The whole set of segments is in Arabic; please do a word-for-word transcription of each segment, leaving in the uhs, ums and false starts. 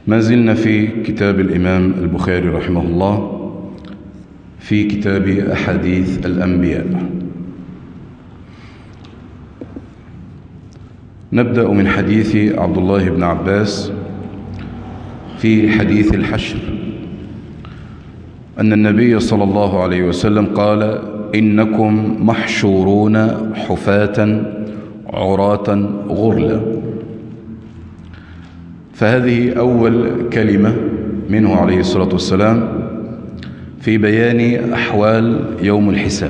ما زلنا في كتاب الإمام البخاري رحمه الله في كتاب أحاديث الأنبياء. نبدأ من حديث عبد الله بن عباس في حديث الحشر أن النبي صلى الله عليه وسلم قال: إنكم محشورون حفاة عراة غرلا. فهذه أول كلمة منه عليه الصلاة والسلام في بيان أحوال يوم الحساب.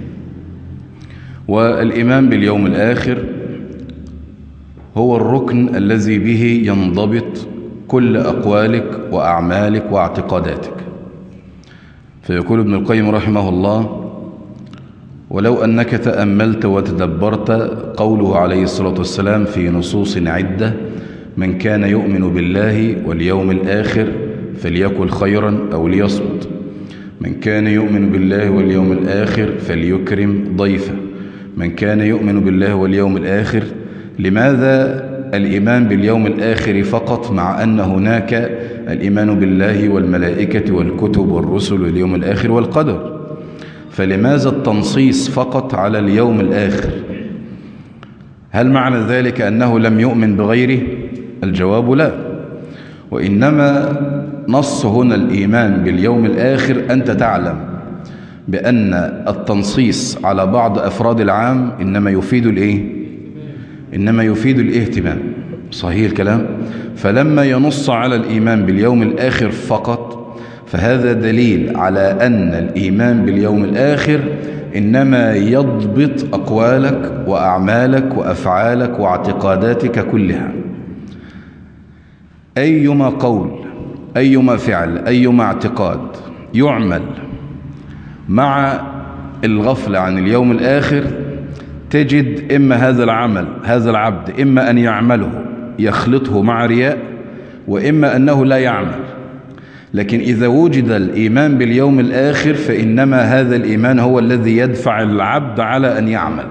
والإيمان باليوم الآخر هو الركن الذي به ينضبط كل أقوالك وأعمالك واعتقاداتك. فيقول ابن القيم رحمه الله: ولو أنك تأملت وتدبرت قوله عليه الصلاة والسلام في نصوص عدة: من كان يؤمن بالله واليوم الآخر فليقل خيرا أو ليصمت، من كان يؤمن بالله واليوم الآخر فليكرم ضيفه، من كان يؤمن بالله واليوم الآخر. لماذا الإيمان باليوم الآخر فقط مع أن هناك الإيمان بالله والملائكة والكتب والرسل واليوم الآخر والقدر؟ فلماذا التنصيص فقط على اليوم الآخر؟ هل معنى ذلك أنه لم يؤمن بغيره؟ الجواب لا، وإنما نص هنا الإيمان باليوم الآخر أنت تعلم بأن التنصيص على بعض أفراد العام إنما يفيد الإيه؟ إنما يفيد الاهتمام. صحيح الكلام؟ فلما ينص على الإيمان باليوم الآخر فقط فهذا دليل على أن الإيمان باليوم الآخر إنما يضبط أقوالك وأعمالك وأفعالك واعتقاداتك كلها. أيما قول، أيما فعل، أيما اعتقاد يعمل مع الغفلة عن اليوم الآخر تجد إما هذا العمل هذا العبد إما أن يعمله يخلطه مع رياء، وإما أنه لا يعمل. لكن إذا وجد الإيمان باليوم الآخر فإنما هذا الإيمان هو الذي يدفع العبد على أن يعمل.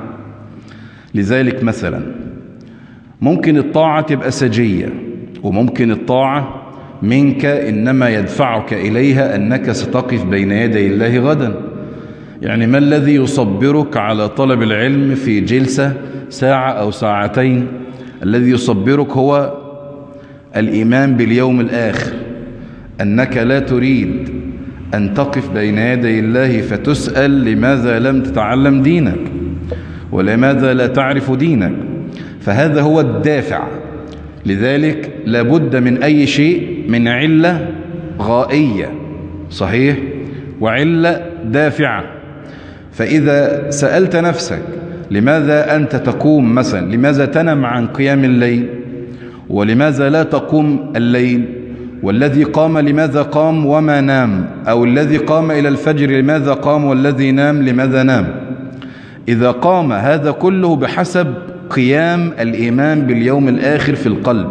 لذلك مثلا ممكن الطاعة تبقى سجية، وممكن الطاعة منك إنما يدفعك إليها أنك ستقف بين يدي الله غدا. يعني ما الذي يصبرك على طلب العلم في جلسة ساعة أو ساعتين؟ الذي يصبرك هو الإيمان باليوم الآخر، أنك لا تريد أن تقف بين يدي الله فتسأل لماذا لم تتعلم دينك ولماذا لا تعرف دينك. فهذا هو الدافع. لذلك لابد من أي شيء من علة غائية، صحيح، وعلة دافعة. فإذا سألت نفسك لماذا أنت تقوم مثلا، لماذا تنم عن قيام الليل ولماذا لا تقوم الليل، والذي قام لماذا قام وما نام، أو الذي قام إلى الفجر لماذا قام والذي نام لماذا نام؟ إذا قام هذا كله بحسب قيام الإيمان باليوم الآخر في القلب.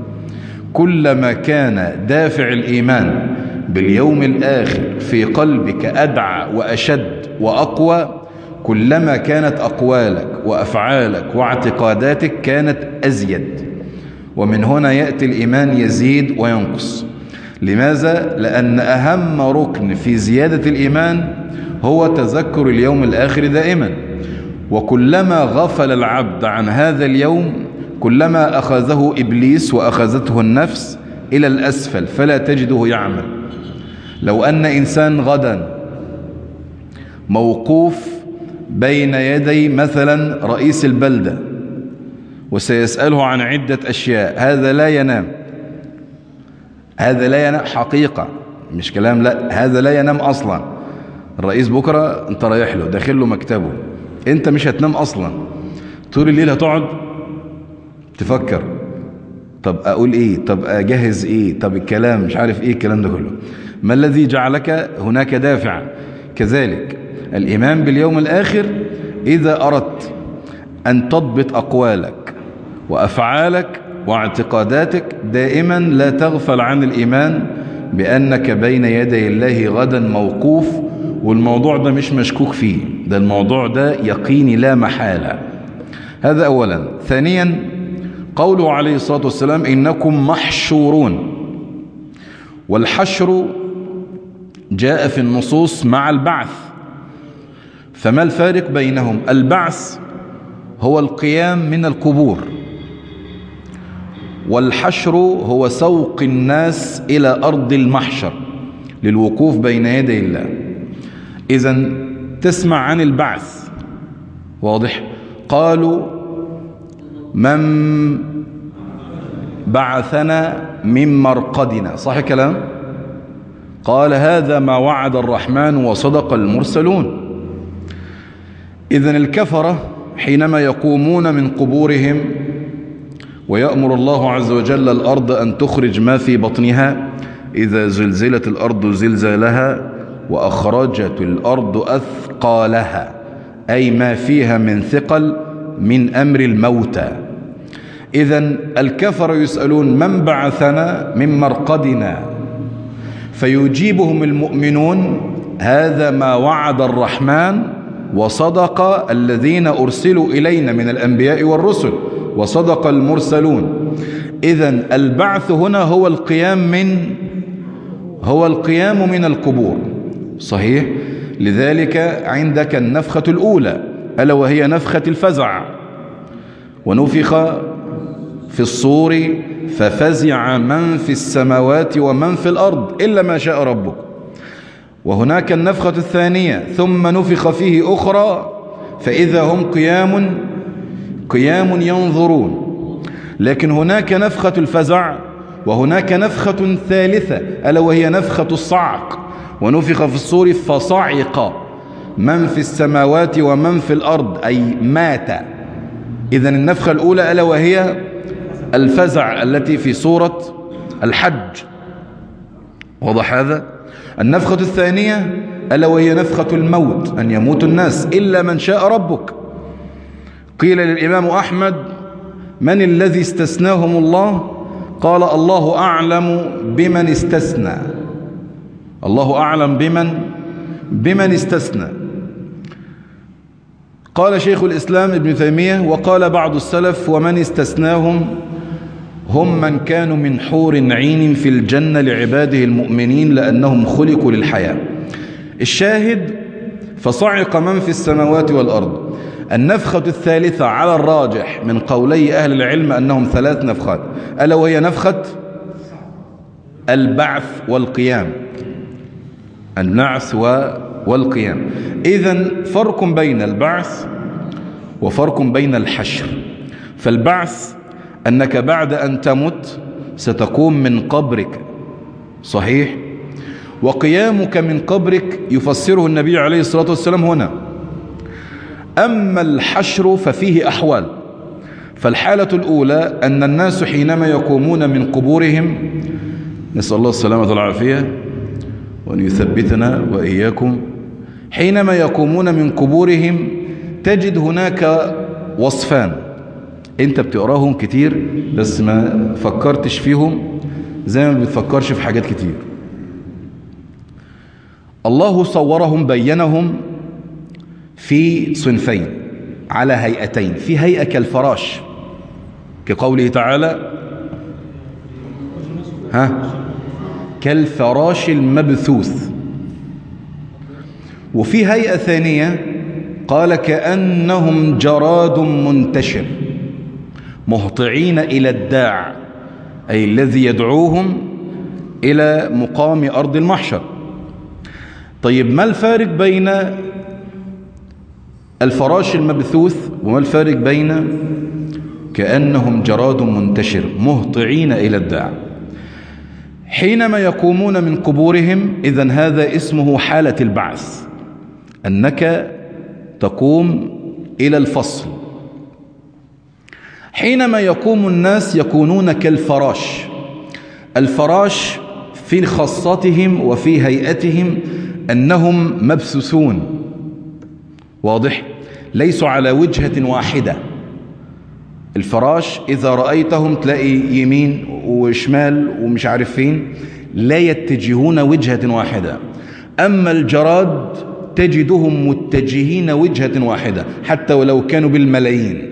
كلما كان دافع الإيمان باليوم الآخر في قلبك أدعى وأشد وأقوى، كلما كانت أقوالك وأفعالك واعتقاداتك كانت أزيد. ومن هنا يأتي الإيمان يزيد وينقص. لماذا؟ لأن أهم ركن في زيادة الإيمان هو تذكر اليوم الآخر دائما. وكلما غفل العبد عن هذا اليوم كلما أخذه إبليس وأخذته النفس إلى الأسفل فلا تجده يعمل. لو أن إنسان غدا موقوف بين يدي مثلا رئيس البلدة وسيسأله عن عدة أشياء، هذا لا ينام، هذا لا ينام حقيقة، مش كلام، لا، هذا لا ينام أصلا. الرئيس بكرة انت رايح له داخل له مكتبه، انت مش هتنام أصلا، طول الليل هتقعد تفكر طب أقول إيه، طب أجهز إيه، طب الكلام مش عارف إيه، الكلام ده كله. ما الذي جعلك هناك دافع؟ كذلك الإيمان باليوم الآخر، إذا أردت أن تضبط أقوالك وأفعالك واعتقاداتك دائما لا تغفل عن الإيمان بأنك بين يدي الله غدا موقوف. والموضوع ده مش مشكوك فيه، ده الموضوع ده يقيني لا محالة. هذا أولا. ثانيا قوله عليه الصلاة والسلام: إنكم محشورون. والحشر جاء في النصوص مع البعث، فما الفارق بينهم؟ البعث هو القيام من القبور، والحشر هو سوق الناس إلى أرض المحشر للوقوف بين يدي الله. إذن تسمع عن البعث، واضح؟ قالوا من بعثنا من مرقدنا، صح كلام؟ قال هذا ما وعد الرحمن وصدق المرسلون. إذن الكفرة حينما يقومون من قبورهم ويأمر الله عز وجل الأرض أن تخرج ما في بطنها، إذا زلزلت الأرض زلزالها وأخرجت الأرض أثقالها، أي ما فيها من ثقل من أمر الموتى. إذن الكفر يسألون من بعثنا من مرقدنا، فيجيبهم المؤمنون هذا ما وعد الرحمن وصدق الذين أرسلوا إلينا من الأنبياء والرسل وصدق المرسلون. إذن البعث هنا هو القيام من هو القيام من القبور، صحيح؟ لذلك عندك النفخة الأولى ألا وهي نفخة الفزع، ونفخ في الصور ففزع من في السماوات ومن في الأرض إلا ما شاء ربك. وهناك النفخة الثانية ثم نفخ فيه أخرى فإذا هم قيام قيام ينظرون. لكن هناك نفخة الفزع وهناك نفخة ثالثة ألا وهي نفخة الصعق، ونفخ في الصور فصعق من في السماوات ومن في الأرض أي مات. إذن النفخة الأولى ألا وهي الفزع التي في سورة الحج، وضح هذا؟ النفخة الثانية ألا وهي نفخة الموت، أن يموت الناس إلا من شاء ربك. قيل للإمام أحمد من الذي استثناهم الله؟ قال الله أعلم بمن استثنى، الله أعلم بمن بمن استثنى. قال شيخ الإسلام ابن تيمية وقال بعض السلف ومن استثناهم هم من كانوا من حور عين في الجنة لعباده المؤمنين لأنهم خلقوا للحياة. الشاهد فصعق من في السماوات والأرض. النفخة الثالثة على الراجح من قولي أهل العلم أنهم ثلاث نفخات ألا وهي نفخة البعث والقيام، النعس والقيام. إذن فرق بين البعث وفرق بين الحشر. فالبعث أنك بعد أن تمت ستقوم من قبرك، صحيح؟ وقيامك من قبرك يفسره النبي عليه الصلاة والسلام هنا. أما الحشر ففيه أحوال. فالحالة الأولى أن الناس حينما يقومون من قبورهم، نسأل الله السلامة والعافية وأن يثبتنا وإياكم، حينما يقومون من قبورهم تجد هناك وصفان انت بتقراهم كتير بس ما فكرتش فيهم زي ما بتفكرش في حاجات كتير. الله صورهم بينهم في صنفين على هيئتين، في هيئة كالفراش كقوله تعالى ها كالفراش المبثوث، وفي هيئة ثانية قال كأنهم جراد منتشر مهطعين إلى الداع، أي الذي يدعوهم إلى مقام أرض المحشر. طيب ما الفارق بين الفراش المبثوث وما الفارق بين كأنهم جراد منتشر مهطعين إلى الداع؟ حينما يقومون من قبورهم إذن هذا اسمه حالة البعث، أنك تقوم إلى الفصل. حينما يقوم الناس يكونون كالفراش. الفراش في خاصتهم وفي هيئتهم أنهم مبثوثون، واضح؟ ليسوا على وجهة واحدة. الفراش إذا رأيتهم تلاقي يمين وشمال ومش عارف فين، لا يتجهون وجهة واحدة. أما الجراد تجدهم متجهين وجهة واحدة حتى ولو كانوا بالملايين.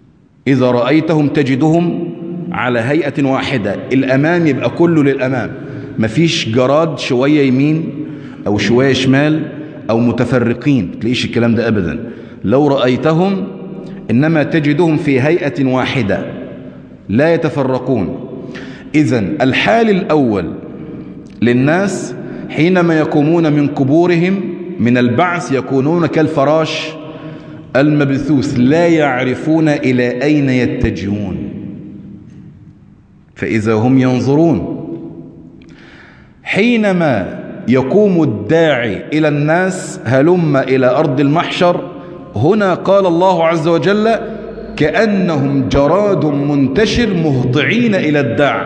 إذا رأيتهم تجدهم على هيئة واحدة، الأمام يبقى كله للأمام مفيش جراد شوية يمين أو شوية شمال أو متفرقين، تلاقيش الكلام ده أبدا. لو رأيتهم إنما تجدهم في هيئة واحدة لا يتفرقون. إذن الحال الأول للناس حينما يقومون من قبورهم من البعث يكونون كالفراش المبثوث، لا يعرفون إلى أين يتجهون، فإذا هم ينظرون. حينما يقوم الداعي إلى الناس هلم إلى أرض المحشر، هنا قال الله عز وجل كأنهم جراد منتشر مهطعين إلى الداع.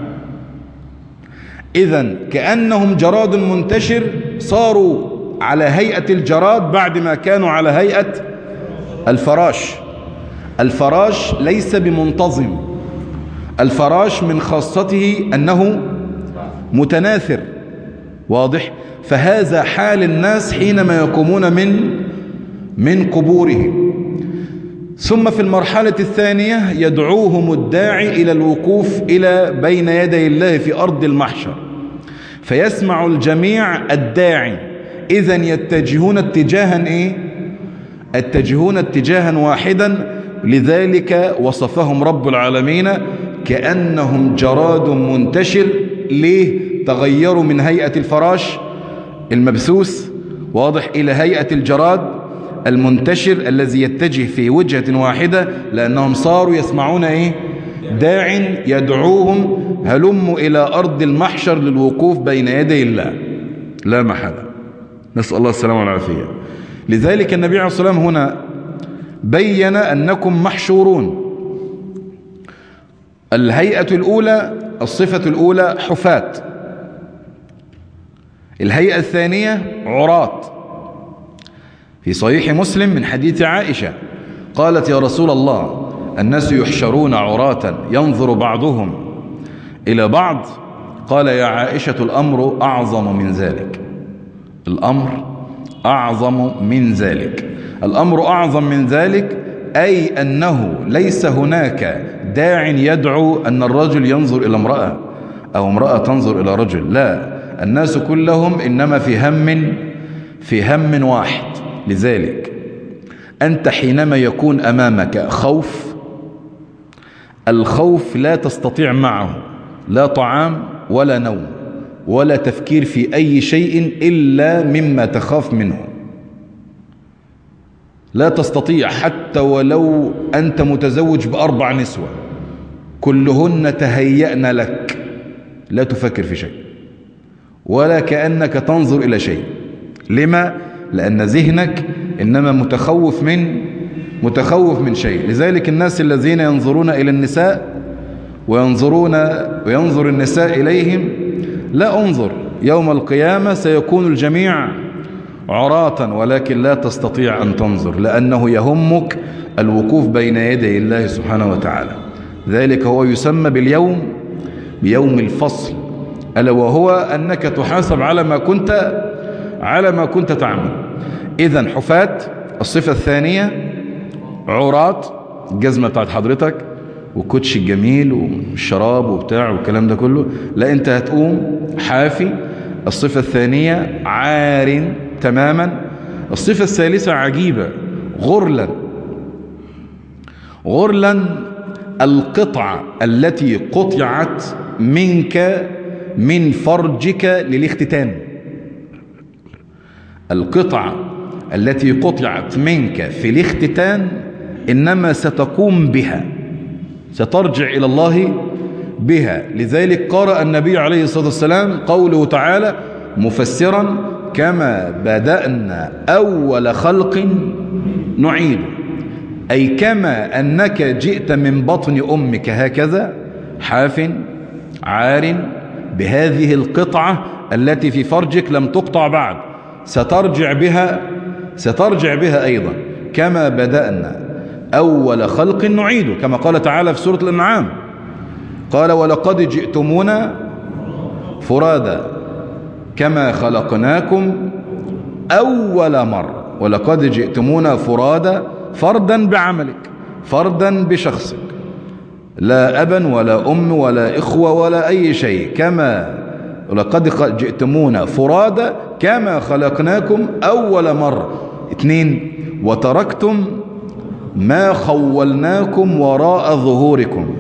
إذن كأنهم جراد منتشر، صاروا على هيئة الجراد بعد ما كانوا على هيئة الفراش. الفراش ليس بمنتظم، الفراش من خاصته أنه متناثر، واضح؟ فهذا حال الناس حينما يقومون من من قبورهم. ثم في المرحلة الثانية يدعوهم الداعي إلى الوقوف إلى بين يدي الله في أرض المحشر، فيسمع الجميع الداعي. إذن يتجهون اتجاها إيه؟ يتجهون اتجاها واحدا. لذلك وصفهم رب العالمين كأنهم جراد منتشر. ليه؟ تغيروا من هيئة الفراش المبثوث، واضح، إلى هيئة الجراد المنتشر الذي يتجه في وجهة واحدة، لأنهم صاروا يسمعون إيه؟ داع يدعوهم هلموا إلى أرض المحشر للوقوف بين يدي الله لا محالة. نسأل الله السلامة والعافية. لذلك النبي عليه الصلاة والسلام هنا بين أنكم محشورون. الهيئة الأولى، الصفة الأولى حفاة. الهيئة الثانية عراة. في صحيح مسلم من حديث عائشة قالت يا رسول الله الناس يحشرون عراة ينظر بعضهم إلى بعض. قال يا عائشة الأمر أعظم من ذلك. الأمر أعظم من ذلك. الأمر أعظم من ذلك أي أنه ليس هناك داع يدعو أن الرجل ينظر إلى امرأة أو امرأة تنظر إلى رجل، لا، الناس كلهم إنما في هم في هم واحد. لذلك أنت حينما يكون أمامك خوف، الخوف لا تستطيع معه لا طعام ولا نوم ولا تفكير في أي شيء إلا مما تخاف منه. لا تستطيع حتى ولو أنت متزوج بأربع نسوة كلهن تهيأن لك، لا تفكر في شيء ولا كأنك تنظر إلى شيء. لما؟ لأن ذهنك إنما متخوف من متخوف من شيء. لذلك الناس الذين ينظرون إلى النساء وينظرون وينظر النساء إليهم، لا أنظر، يوم القيامة سيكون الجميع عراة ولكن لا تستطيع أن تنظر، لأنه يهمك الوقوف بين يدي الله سبحانه وتعالى. ذلك هو يسمى باليوم بيوم الفصل، ألا وهو أنك تحاسب على ما كنت على ما كنت تعمل. إذن حفاة. الصفة الثانية عراة، الجزمة بتاعت حضرتك والكوتش الجميل والشراب وبتاع والكلام ده كله، لا، انت هتقوم حافي. الصفة الثانية عار تماما. الصفة الثالثة عجيبة، غرلا. غرلا القطعة التي قطعت منك من فرجك للاختتان. القطعة التي قطعت منك في الاختتان إنما ستقوم بها، سترجع إلى الله بها. لذلك قرأ النبي عليه الصلاة والسلام قوله تعالى مفسرا كما بدأنا أول خلق نعيد، أي كما أنك جئت من بطن أمك هكذا حاف عار بهذه القطعة التي في فرجك لم تقطع بعد، سترجع بها سترجع بها أيضا كما بدأنا أول خلق نعيده، كما قال تعالى في سورة الأنعام قال ولقد جئتمونا فرادا كما خلقناكم أول مرة. ولقد جئتمونا فرادا، فردا بعملك، فردا بشخصك، لا أبا ولا أم ولا إخوة ولا أي شيء، كما ولقد جئتمونا فرادا كما خلقناكم أول مرة. اثنين، وتركتم ما خولناكم وراء ظهوركم.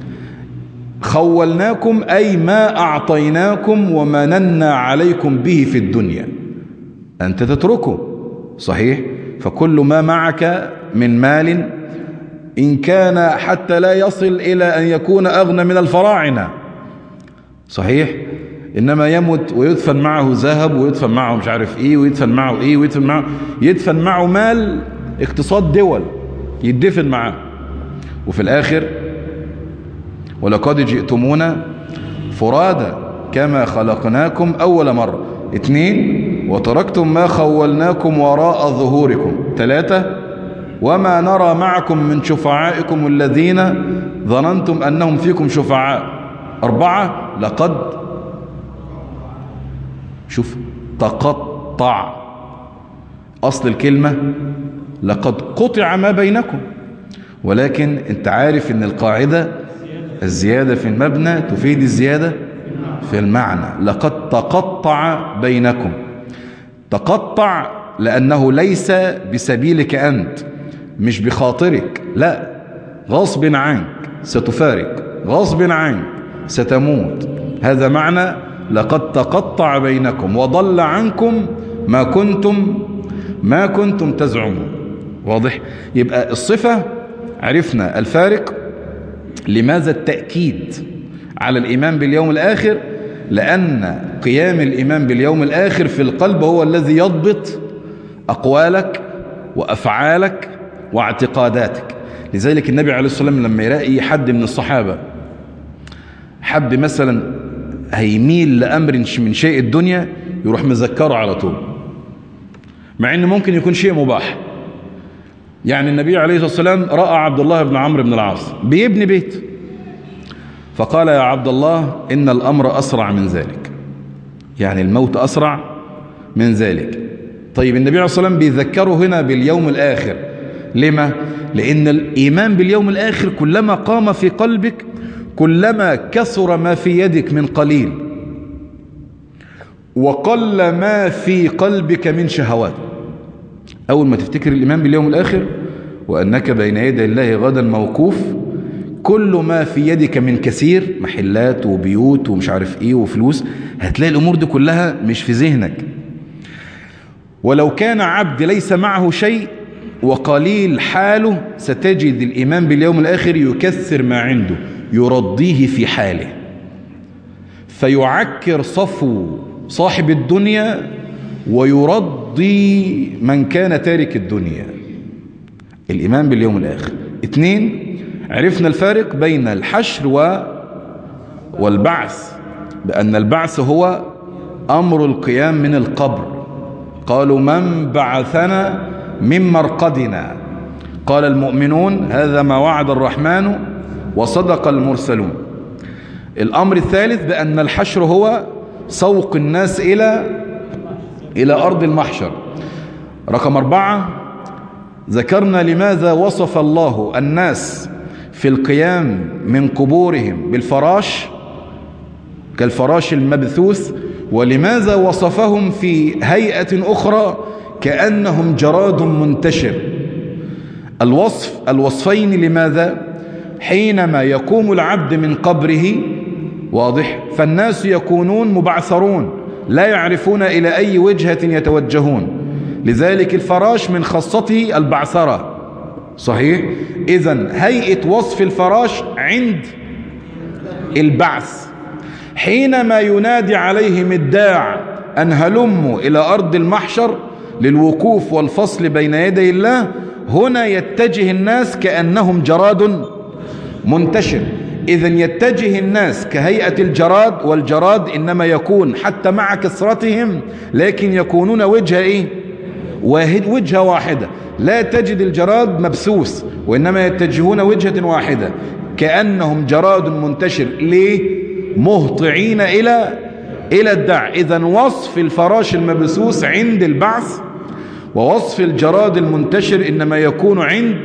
خولناكم أي ما أعطيناكم ومننا عليكم به في الدنيا، أنت تتركه صحيح. فكل ما معك من مال إن كان حتى لا يصل إلى أن يكون أغنى من الفراعنة صحيح، إنما يمت ويدفن معه ذهب ويدفن معه مش عارف إيه ويدفن معه إيه ويدفن معه يدفن معه مال اقتصاد دول يدفن معه. وفي الآخر ولقد جئتمونا فرادا كما خلقناكم أول مرة. اثنين، وتركتم ما خولناكم وراء ظهوركم. ثلاثة، وما نرى معكم من شفعائكم الذين ظننتم أنهم فيكم شفعاء. أربعة، لقد شوف تقطع، أصل الكلمة لقد قطع ما بينكم، ولكن انت عارف ان القاعدة الزيادة في المبنى تفيد الزيادة في المعنى. لقد تقطع بينكم. تقطع لأنه ليس بسبيلك أنت، مش بخاطرك، لا، غصب عنك ستفارق، غصب عنك ستموت. هذا معنى لقد تقطع بينكم وضل عنكم ما كنتم ما كنتم تزعمون. واضح؟ يبقى الصفة عرفنا الفارق. لماذا التأكيد على الإيمان باليوم الآخر؟ لأن قيام الإيمان باليوم الآخر في القلب هو الذي يضبط أقوالك وأفعالك واعتقاداتك. لذلك النبي عليه الصلاة والسلام لما يلاقي حد من الصحابة حب مثلا هيميل لأمر من شيء الدنيا يروح مذكره على طول، مع أنه ممكن يكون شيء مباح. يعني النبي عليه الصلاة والسلام رأى عبد الله بن عمرو بن العاص بيبني بيت، فقال يا عبد الله إن الأمر أسرع من ذلك، يعني الموت أسرع من ذلك. طيب النبي عليه الصلاة والسلام بيذكره هنا باليوم الآخر. لما؟ لأن الإيمان باليوم الآخر كلما قام في قلبك كلما كثر ما في يدك من قليل وقل ما في قلبك من شهوات. أول ما تفتكر الإيمان باليوم الآخر وأنك بين يدي الله غدا موقوف، كل ما في يدك من كثير، محلات وبيوت ومش عارف ايه وفلوس، هتلاقي الأمور دي كلها مش في ذهنك. ولو كان عبد ليس معه شيء وقليل حاله، ستجد الإيمان باليوم الآخر يكثر ما عنده، يرضيه في حاله، فيعكر صفو صاحب الدنيا ويرضي من كان تارك الدنيا. الإيمان باليوم الآخر. اثنين، عرفنا الفارق بين الحشر و... والبعث، بأن البعث هو أمر القيام من القبر. قالوا من بعثنا من مرقدنا؟ قال المؤمنون هذا ما وعد الرحمن وصدق المرسلون. الأمر الثالث بأن الحشر هو سوق الناس إلى إلى أرض المحشر. رقم أربعة، ذكرنا لماذا وصف الله الناس في القيام من قبورهم بالفراش كالفراش المبثوث، ولماذا وصفهم في هيئة أخرى كأنهم جراد منتشر. الوصف الوصفين لماذا؟ حينما يقوم العبد من قبره، واضح، فالناس يكونون مبعثرون لا يعرفون إلى أي وجهة يتوجهون، لذلك الفراش من خاصته البعثرة صحيح. إذن هيئة وصف الفراش عند البعث، حينما ينادي عليهم الداع أن هلموا إلى أرض المحشر للوقوف والفصل بين يدي الله، هنا يتجه الناس كأنهم جراد منتشر. إذن يتجه الناس كهيئة الجراد، والجراد إنما يكون حتى مع كثرتهم لكن يكونون وجهة إيه؟ واحد، وجهة واحدة. لا تجد الجراد مبثوث، وإنما يتجهون وجهة واحدة كأنهم جراد منتشر. ليه؟ مهطعين إلى إلى الداع. إذن وصف الفراش المبثوث عند البعث، ووصف الجراد المنتشر إنما يكون عند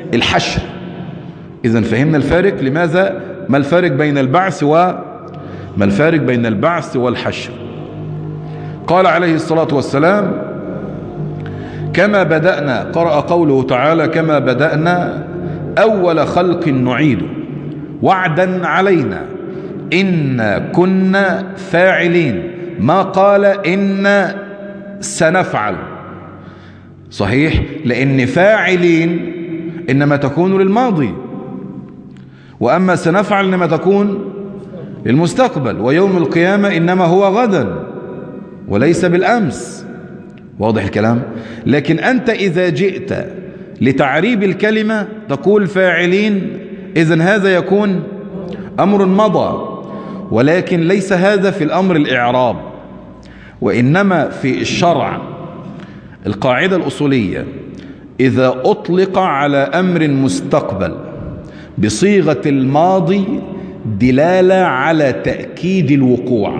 الحشر. إذن فهمنا الفارق. لماذا؟ ما الفارق بين البعث و ما الفارق بين البعث والحشر؟ قال عليه الصلاة والسلام: كما بدأنا، قرأ قوله تعالى: كما بدأنا أول خلق نعيده وعدا علينا إنا كنا فاعلين، ما قال إنا سنفعل. صحيح، لأن فاعلين إنما تكون للماضي، وأما سنفعل إنما تكون للمستقبل، ويوم القيامة إنما هو غدا وليس بالأمس. واضح الكلام؟ لكن أنت إذا جئت لتعريب الكلمة تقول فاعلين، إذن هذا يكون أمر مضى، ولكن ليس هذا في الأمر الإعراب، وإنما في الشرع القاعدة الأصولية: إذا أطلق على أمر مستقبل بصيغة الماضي دلالة على تأكيد الوقوع.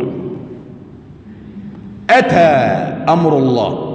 أتى أمر الله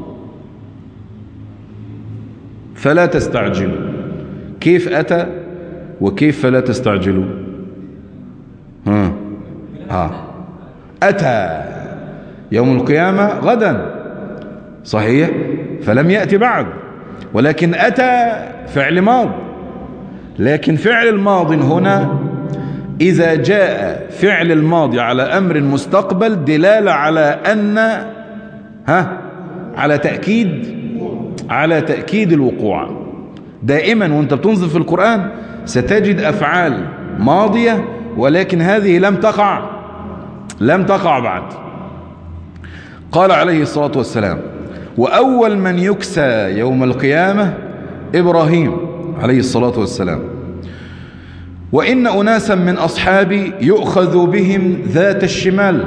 فلا تستعجلوا. كيف أتى وكيف فلا تستعجلوا؟ ها ها أتى يوم القيامة غدا، صحيح، فلم يأتي بعد، ولكن أتى فعل ماض. لكن فعل الماضي هنا إذا جاء فعل الماضي على أمر مستقبل دلالة على أن ها على تأكيد على تأكيد الوقوع. دائما وانت بتنظر في القرآن ستجد أفعال ماضية ولكن هذه لم تقع لم تقع بعد. قال عليه الصلاة والسلام: وأول من يكسى يوم القيامة إبراهيم عليه الصلاة والسلام، وإن أناسا من أصحابي يؤخذ بهم ذات الشمال،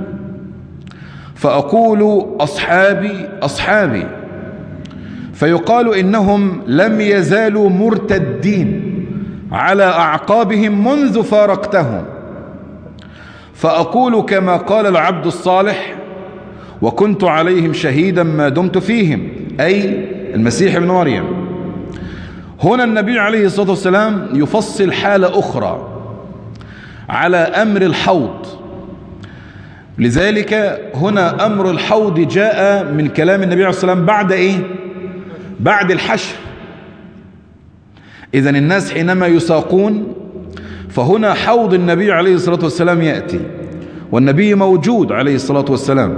فأقول أصحابي أصحابي، فيقال إنهم لم يزالوا مرتدين على أعقابهم منذ فارقتهم، فأقول كما قال العبد الصالح: وكنت عليهم شهيدا ما دمت فيهم، أي المسيح ابن مريم. هنا النبي عليه الصلاة والسلام يفصل حالة أخرى على أمر الحوض، لذلك هنا أمر الحوض جاء من كلام النبي عليه الصلاة والسلام بعد إيه؟ بعد الحشر. إذن الناس حينما يساقون فهنا حوض النبي عليه الصلاة والسلام يأتي، والنبي موجود عليه الصلاة والسلام،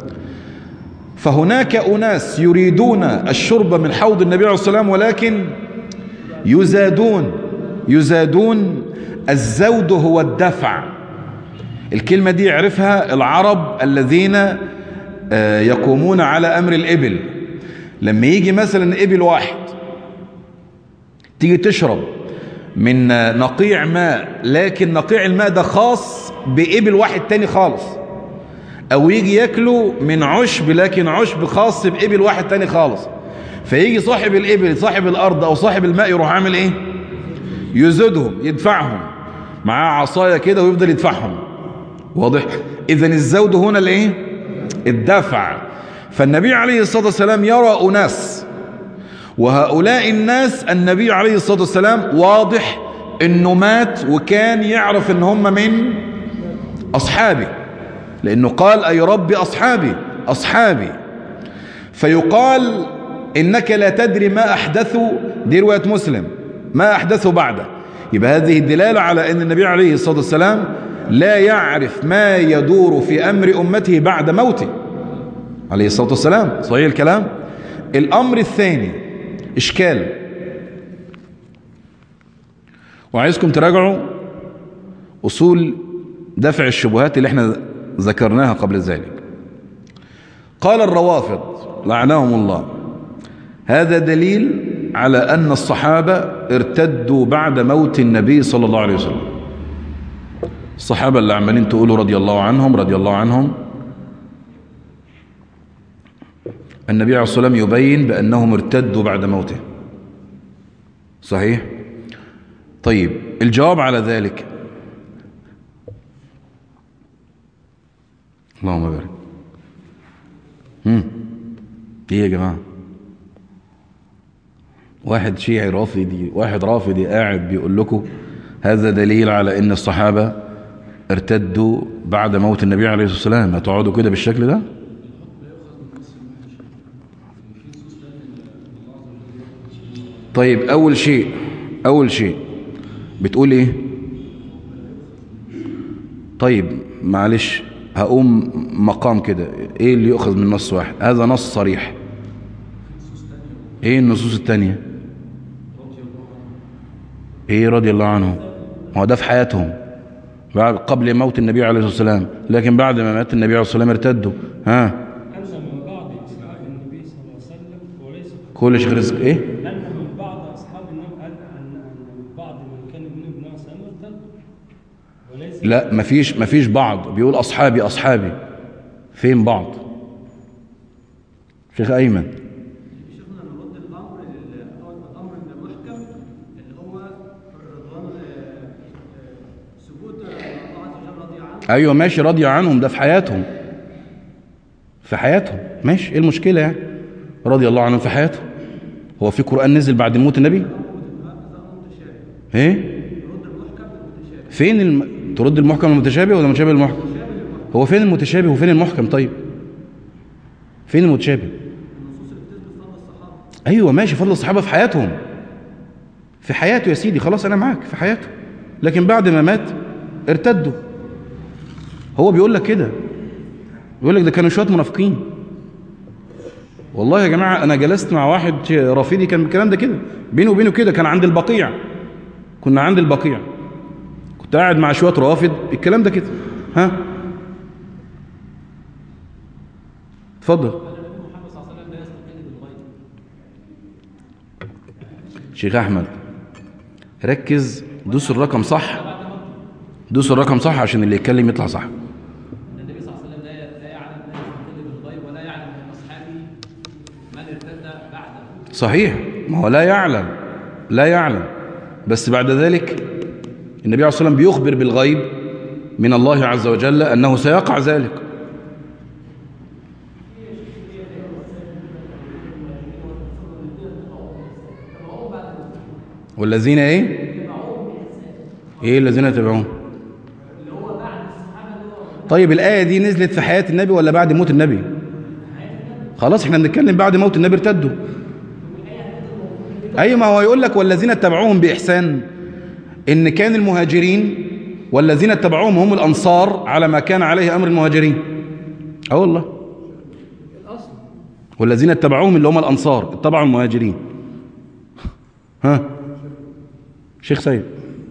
فهناك أناس يريدون الشرب من حوض النبي عليه الصلاة والسلام ولكن يزادون يزادون الزود هو الدفع. الكلمة دي يعرفها العرب الذين يقومون على أمر الإبل. لما يجي مثلا إبل واحد تيجي تشرب من نقيع ماء، لكن نقيع الماء ده خاص بإبل واحد تاني خالص، أو يجي ياكلوا من عشب لكن عشب خاص بإبل واحد تاني خالص، فيجي صاحب الإبل صاحب الأرض أو صاحب الماء يروح عامل إيه؟ يزودهم، يدفعهم معاه عصاية كده ويفضل يدفعهم. واضح؟ إذن الزود هنا الإيه؟ الدفع. فالنبي عليه الصلاة والسلام يرى أناس، وهؤلاء الناس النبي عليه الصلاة والسلام واضح إنه مات وكان يعرف إن هم من أصحابي، لأنه قال: أي ربي أصحابي أصحابي. فيقال: إنك لا تدري ما أحدثوا، دي رواية مسلم، ما أحدثوا بعده. يبقى هذه الدلالة على أن النبي عليه الصلاة والسلام لا يعرف ما يدور في أمر أمته بعد موته عليه الصلاة والسلام. صحيح الكلام؟ الأمر الثاني إشكال، وعايزكم تراجعوا أصول دفع الشبهات اللي احنا ذكرناها قبل ذلك. قال الروافض لعنهم الله: هذا دليل على أن الصحابة ارتدوا بعد موت النبي صلى الله عليه وسلم. الصحابة اللي عمالين تقولوا رضي الله عنهم رضي الله عنهم، النبي عليه الصلاة والسلام يبين بأنهم ارتدوا بعد موته. صحيح؟ طيب الجواب على ذلك، اللهم بارك. امم ايه يا جماعه؟ واحد شيعي رافضي واحد رافضي قاعد بيقول لكم هذا دليل على ان الصحابه ارتدوا بعد موت النبي عليه الصلاة والسلام، هتقعدوا كده بالشكل ده؟ طيب أول شيء أول شيء بتقول إيه؟ طيب معلش هقوم مقام كده، إيه اللي يؤخذ من نص واحد؟ هذا نص صريح. إيه النصوص التانية؟ إيه رضي الله عنهم؟ ما هو ده في حياتهم بعد قبل موت النبي عليه الصلاة والسلام، لكن بعد ما مات النبي عليه الصلاة والسلام ارتدوا. ها؟ كل شيخ رزق إيه؟ لا مفيش مفيش بعض، بيقول أصحابي أصحابي. فين بعض؟ شيخ أيمن. شيخنا نرد الأمر الأمر من المحكم اللي هو رضوان ثبوت الله عز وجل رضي عنه. أيوة ماشي، رضي عنهم، ده في حياتهم في حياتهم ماشي، إيه المشكلة يعني؟ رضي الله عنهم في حياتهم. هو في قرآن نزل بعد موت النبي؟ إيه؟ فين الم... ترد المحكم المتشابه ولا متشابه المحكم؟ هو فين المتشابه وفين المحكم؟ طيب فين المتشابه؟ ايوه ماشي، فضل الصحابه في حياتهم في حياته يا سيدي، خلاص انا معاك في حياته، لكن بعد ما مات ارتدوا. هو بيقول لك كده، بيقول لك ده كانوا شويه منافقين. والله يا جماعه انا جلست مع واحد رافضي كان الكلام ده كده بينه وبينه كده، كان عند البقيع، كنا عند البقيع، كنت قاعد مع شويه روافض الكلام ده كده. ها اتفضل. شيخ احمد ركز، دوس الرقم صح، دوس الرقم صح عشان اللي يتكلم يطلع صح. النبي صلى الله عليه وسلم لا يعلم ما يستقل بالغيب ولا يعلم من اصحابه من ارتد بعده. صحيح، ما هو لا يعلم لا يعلم بس بعد ذلك النبي عليه الصلاة والسلام بيخبر بالغيب من الله عز وجل أنه سيقع ذلك. والذين ايه ايه الذين يتبعون؟ طيب الآية دي نزلت في حياة النبي ولا بعد موت النبي؟ خلاص احنا بنتكلم بعد موت النبي ارتدوا. اي ما هو يقول لك والذين اتبعوهم بإحسان، ان كان المهاجرين والذين اتبعوهم هم الأنصار على ما كان عليه أمر المهاجرين. اه والله، والذين اتبعوهم اللي هم الأنصار اتبعوا المهاجرين. ها شيخ سيد.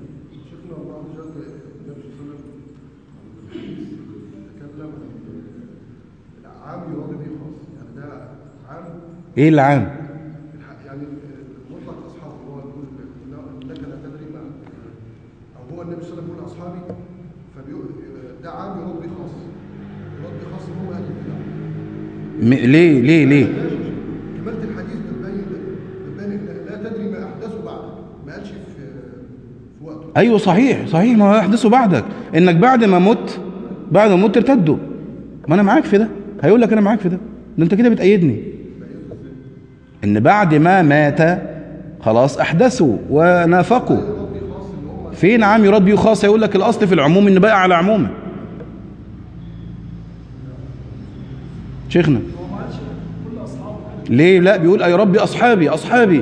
ايه العام؟ يعني مطلق اصحابه، هو يقول انك لا تدري ما، او هو النبي صلى الله عليه وسلم يقول اصحابي، فبيقول ده عام يرد بيه خاص، يرد بيه خاص هم اهل البدع. ليه ليه ليه؟ كمالة الحديث بتبين بتبين لا تدري ما احدثه بعدك، ما قالش في في وقته. ايوه صحيح صحيح، ما هو يحدثه بعدك، انك بعد ما مت بعد ما مت ارتدوا. ما انا معاك في ده، هيقول لك انا معاك في ده، ده انت كده بتأيدني ان بعد ما مات خلاص احدثوا ونافقوا. فين عام يراد بيه خاص؟ يقول لك الاصل في العموم ان بقى على عمومه. شيخنا ليه لا بيقول اي ربي اصحابي اصحابي؟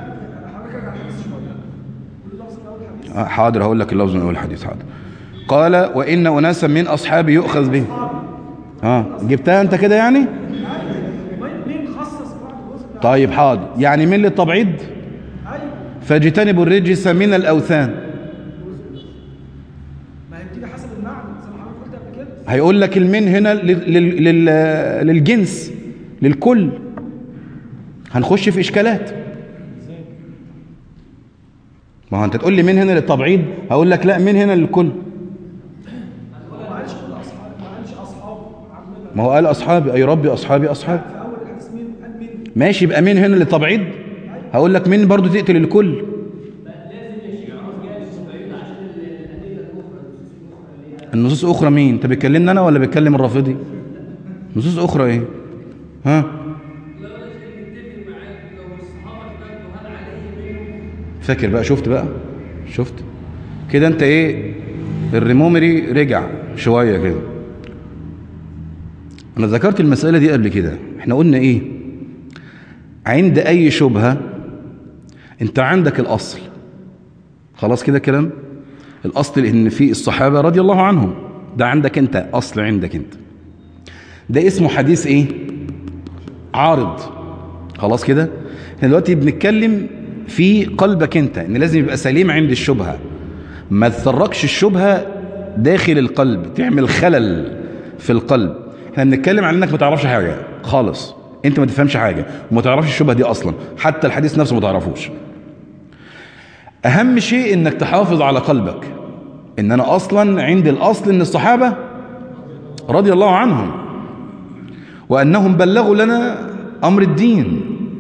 حاضر هقول لك اللفظ من اول الحديث. حاضر. قال وان اناسا من اصحابي يؤخذ به. ها جبتها انت كده يعني؟ طيب حاضر، يعني من للتبعيض فاجتنبوا الرجس من الاوثان. ما هي بتيجي حسب المعنى زي ما حضرتك قلت قبل كده. هيقول لك المن هنا لل... لل... للجنس للكل، هنخش في اشكالات. ما هو انت تقول لي من هنا للتبعيض، هقول لك لا من هنا للكل. ما هو قال اصحابي اي ربي اصحابي اصحابي. ماشي، يبقى من هنا للتبعيض، هقول لك من برضو تقتل الكل. النصوص اخرى مين؟ انت بتكلمني انا ولا بتكلم الرافضي؟ نصوص اخرى ايه؟ ها فاكر بقى؟ شفت بقى؟ شفت كده انت ايه الريمومري رجع شوية كده. أنا ذكرت المسألة دي قبل كده. احنا قلنا إيه؟ عند أي شبهة أنت عندك الأصل، خلاص كده كلام. الأصل إن في الصحابة رضي الله عنهم، ده عندك أنت، أصل عندك أنت، ده اسمه حديث إيه؟ عارض. خلاص كده. احنا دلوقتي بنتكلم في قلبك أنت، إن لازم يبقى سليم عند الشبهة، ما تثرقش الشبهة داخل القلب تعمل خلل في القلب. احنا بنتكلم عن انك ما تعرفش حاجة خالص، انت ما تفهمش حاجة وما تعرفش الشبهة دي اصلا، حتى الحديث نفسه ما تعرفوش. اهم شيء انك تحافظ على قلبك، ان انا اصلا عندي الاصل ان الصحابة رضي الله عنهم وانهم بلغوا لنا امر الدين،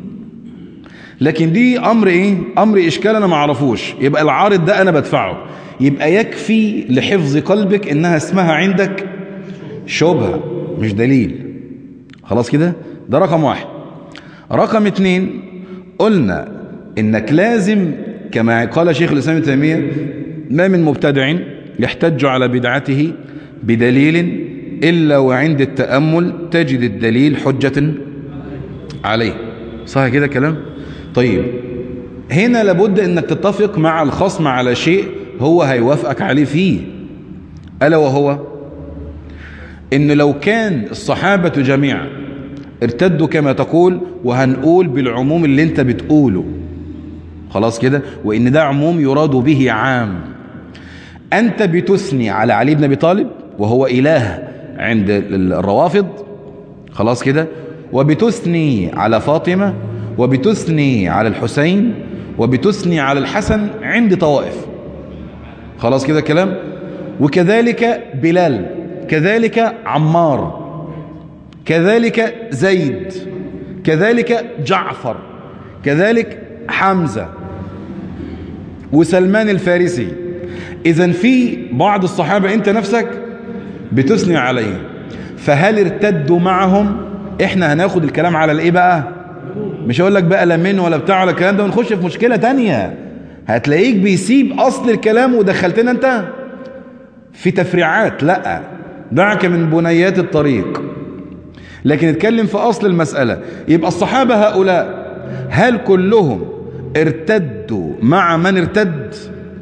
لكن دي امر ايه؟ امر اشكال انا ما اعرفوش، يبقى العارض ده انا بدفعه. يبقى يكفي لحفظ قلبك انها اسمها عندك شبهة مش دليل. خلاص كده. ده رقم واحد. رقم اتنين، قلنا انك لازم كما قال شيخ الاسلام ابن تيمية ما من مبتدع يحتج على بدعته بدليل الا وعند التأمل تجد الدليل حجة عليه. صح كده كلام؟ طيب هنا لابد انك تتفق مع الخصم على شيء هو هيوافقك عليه فيه، ألا وهو إن لو كان الصحابة جميعا ارتدوا كما تقول، وهنقول بالعموم اللي انت بتقوله، خلاص كده، وإن ده عموم يراد به عام. أنت بتثني على علي بن أبي طالب وهو إله عند الروافض، خلاص كده، وبتثني على فاطمة، وبتثني على الحسين، وبتثني على الحسن عند طوائف، خلاص كده كلام. وكذلك بلال، كذلك عمار، كذلك زيد، كذلك جعفر، كذلك حمزة وسلمان الفارسي. إذن في بعض الصحابة انت نفسك بتثني عليه، فهل ارتدوا معهم؟ احنا هناخد الكلام على الايه بقى؟ مش هقول لك بقى لا من ولا بتاع ولا الكلام ده ونخش في مشكلة تانية. هتلاقيك بيسيب اصل الكلام ودخلتنا انت في تفريعات. لا، دعك من بنيات الطريق، لكن اتكلم في اصل المسألة. يبقى الصحابة هؤلاء هل كلهم ارتدوا مع من ارتد؟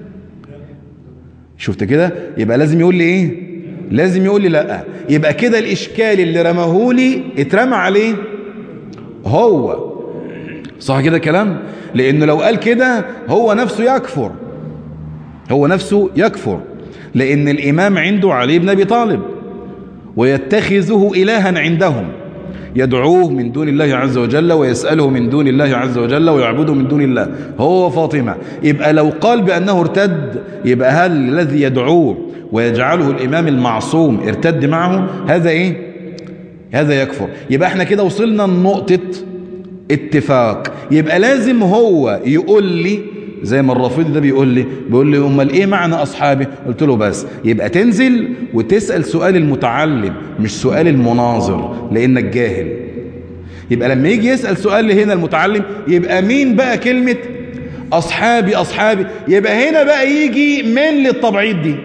شفت كده؟ يبقى لازم يقول لي ايه؟ لازم يقول لي لا. يبقى كده الاشكال اللي رماه لي اترمى عليه هو، صح كده كلام؟ لانه لو قال كده هو نفسه يكفر، هو نفسه يكفر، لان الامام عنده علي بن ابي طالب ويتخذه الها عندهم، يدعوه من دون الله عز وجل ويسأله من دون الله عز وجل ويعبده من دون الله، هو وفاطمة. يبقى لو قال بأنه ارتد، يبقى هل الذي يدعوه ويجعله الإمام المعصوم ارتد معه؟ هذا ايه؟ هذا يكفر. يبقى احنا كده وصلنا لنقطة اتفاق. يبقى لازم هو يقول لي زي ما الرافضي ده بيقول لي بيقول لي امال ايه معنى اصحابي؟ قلت له بس يبقى تنزل وتسأل سؤال المتعلم مش سؤال المناظر لانك جاهل. يبقى لما يجي يسأل سؤال هنا المتعلم، يبقى مين بقى كلمة اصحابي اصحابي؟ يبقى هنا بقى يجي من للتبعيض دي.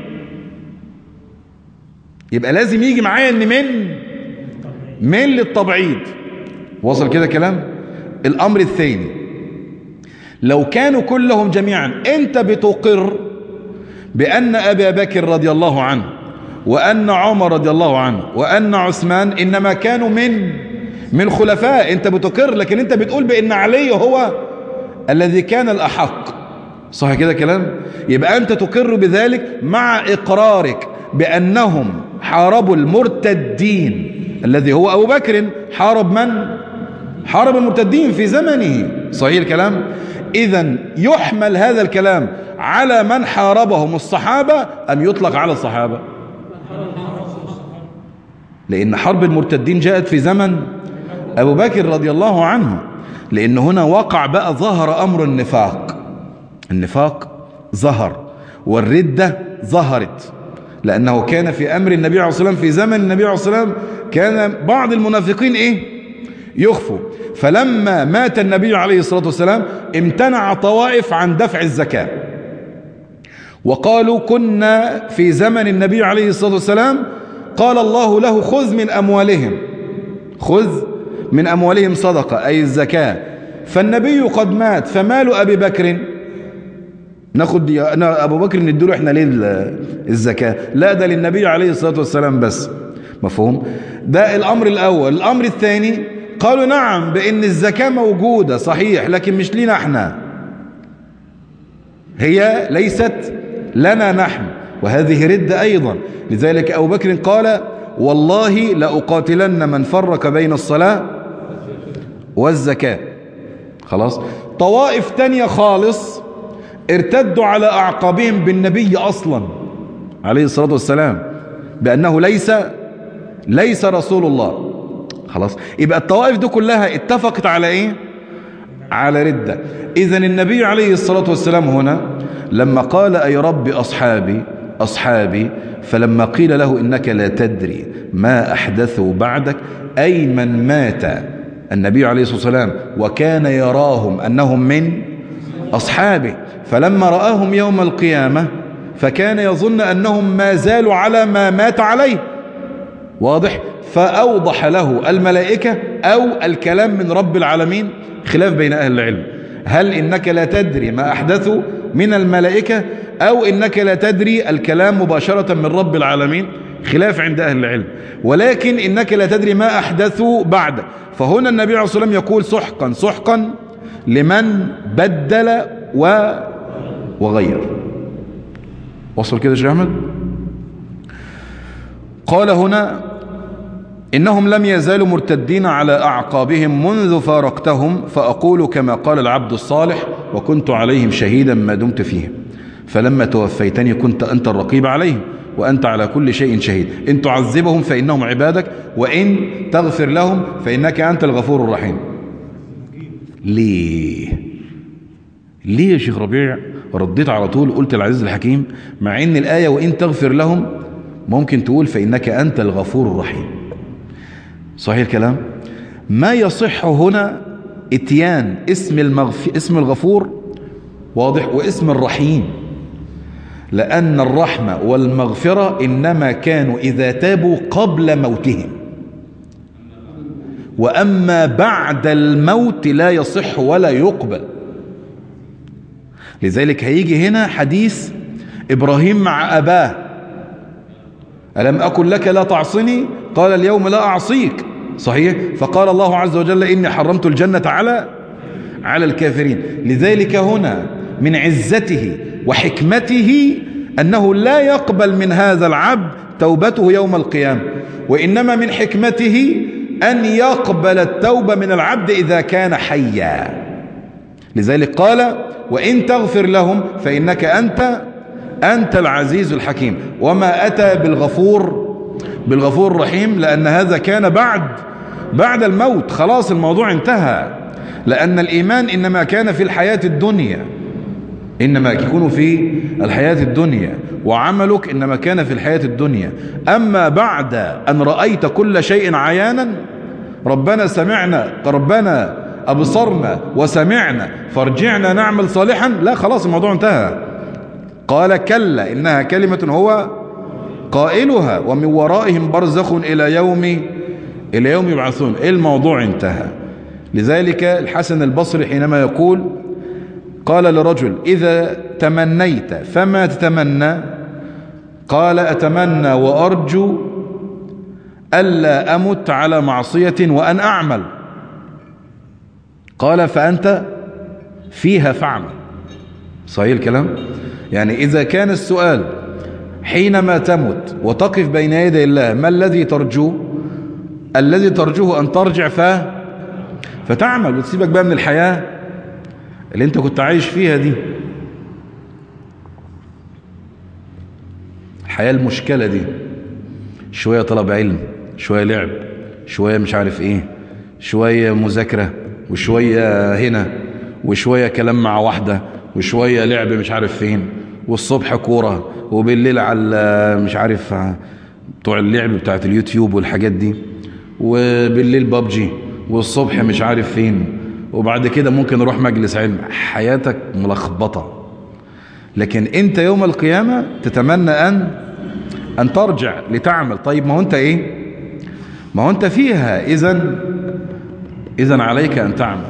يبقى لازم يجي معايا ان من من للتبعيض. وصل كده كلام؟ الامر الثاني، لو كانوا كلهم جميعا انت بتقر بان ابا بكر رضي الله عنه وان عمر رضي الله عنه وان عثمان انما كانوا من من خلفاء، انت بتقر، لكن انت بتقول بان علي هو الذي كان الاحق، صح كده كلام؟ يبقى انت تقر بذلك مع اقرارك بانهم حاربوا المرتدين، الذي هو ابو بكر حارب من؟ حارب المرتدين في زمنه، صحيح الكلام؟ إذن يحمل هذا الكلام على من حاربهم الصحابة أم يطلق على الصحابة؟ لأن حرب المرتدين جاءت في زمن أبو بكر رضي الله عنه، لأن هنا وقع بقى ظهر أمر النفاق، النفاق ظهر والردة ظهرت، لأنه كان في أمر النبي عليه الصلاة والسلام في زمن النبي عليه الصلاة والسلام كان بعض المنافقين إيه؟ يخفوا. فلما مات النبي عليه الصلاة والسلام امتنع طوائف عن دفع الزكاة، وقالوا كنا في زمن النبي عليه الصلاة والسلام قال الله له خذ من أموالهم، خذ من أموالهم صدقة أي الزكاة، فالنبي قد مات فمال أبي بكر ناخد أنا أبو بكر نديله إحنا ليه الزكاة؟ لا ده للنبي عليه الصلاة والسلام بس. مفهوم؟ ده الأمر الأول. الأمر الثاني قالوا نعم بأن الزكاة موجودة صحيح لكن مش لينا احنا، هي ليست لنا نحن، وهذه ردة أيضا. لذلك أبو بكر قال والله لأقاتلن من فرق بين الصلاة والزكاة. خلاص. طوائف تانية خالص ارتدوا على أعقابهم بالنبي أصلا عليه الصلاة والسلام بأنه ليس ليس رسول الله. خلاص. يبقى الطوائف دي كلها اتفقت على ايه؟ على ردة. إذن النبي عليه الصلاة والسلام هنا لما قال أي رب أصحابي أصحابي، فلما قيل له إنك لا تدري ما أحدثوا بعدك، أي من مات النبي عليه الصلاة والسلام وكان يراهم أنهم من أصحابه، فلما رآهم يوم القيامة فكان يظن أنهم ما زالوا على ما مات عليه. واضح؟ فأوضح له الملائكة أو الكلام من رب العالمين، خلاف بين أهل العلم، هل إنك لا تدري ما أحدثوا من الملائكة أو إنك لا تدري الكلام مباشرة من رب العالمين، خلاف عند أهل العلم، ولكن إنك لا تدري ما أحدثوا بعد. فهنا النبي عليه الصلاة والسلام يقول سحقا سحقا لمن بدل و وغير. وصل كده يا شيخ أحمد؟ قال هنا إنهم لم يزالوا مرتدين على أعقابهم منذ فارقتهم، فأقول كما قال العبد الصالح وكنت عليهم شهيدا ما دمت فيهم، فلما توفيتني كنت أنت الرقيب عليهم وأنت على كل شيء شهيد، إن تعذبهم فإنهم عبادك وإن تغفر لهم فإنك أنت الغفور الرحيم. ليه ليه يا شيخ ربيع رديت على طول قلت العزيز الحكيم، مع ان الآية وإن تغفر لهم ممكن تقول فإنك أنت الغفور الرحيم؟ صحيح الكلام؟ ما يصح هنا اتيان اسم المغف... اسم الغفور واضح واسم الرحيم، لأن الرحمة والمغفرة إنما كانوا إذا تابوا قبل موتهم، وأما بعد الموت لا يصح ولا يقبل. لذلك هيجي هنا حديث إبراهيم مع أباه، ألم أكن لك لا تعصني قال اليوم لا أعصيك، صحيح؟ فقال الله عز وجل إني حرمت الجنة على على الكافرين. لذلك هنا من عزته وحكمته أنه لا يقبل من هذا العبد توبته يوم القيامة، وإنما من حكمته أن يقبل التوبة من العبد إذا كان حيا. لذلك قال وإن تغفر لهم فإنك أنت أنت العزيز الحكيم، وما أتى بالغفور بالغفور الرحيم لأن هذا كان بعد بعد الموت، خلاص الموضوع انتهى، لأن الإيمان إنما كان في الحياة الدنيا، إنما يكون في الحياة الدنيا، وعملك إنما كان في الحياة الدنيا. أما بعد أن رأيت كل شيء عيانا، ربنا سمعنا ربنا أبصرنا وسمعنا فارجعنا نعمل صالحا، لا خلاص الموضوع انتهى. قال كلا إنها كلمة هو قائلها ومن ورائهم برزخ إلى يوم إلى يوم يبعثون، الموضوع انتهى. لذلك الحسن البصري حينما يقول قال لرجل إذا تمنيت فما تتمنى؟ قال أتمنى وأرجو ألا أمت على معصية وأن أعمل. قال فأنت فيها فاعمل. صحيح الكلام؟ يعني إذا كان السؤال حينما تمت وتقف بين يدي الله ما الذي ترجوه؟ الذي ترجوه أن ترجع ف... فتعمل وتسيبك بقى من الحياة اللي انت كنت عايش فيها دي، الحياة المشكلة دي، شوية طلب علم، شوية لعب، شوية مش عارف ايه، شوية مذاكرة، وشوية هنا، وشوية كلام مع واحدة، وشوية لعب مش عارف فين، والصبح كورة، وبالليل على مش عارف بتوع اللعب بتاعت اليوتيوب والحاجات دي، وبالليل بابجي، والصبح مش عارف فين، وبعد كده ممكن نروح مجلس علم. حياتك ملخبطة. لكن انت يوم القيامة تتمنى ان ان ترجع لتعمل. طيب ما هو انت ايه؟ ما هو انت فيها، اذن اذن عليك ان تعمل.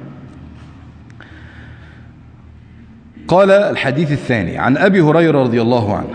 قال الحديث الثاني عن ابي هريرة رضي الله عنه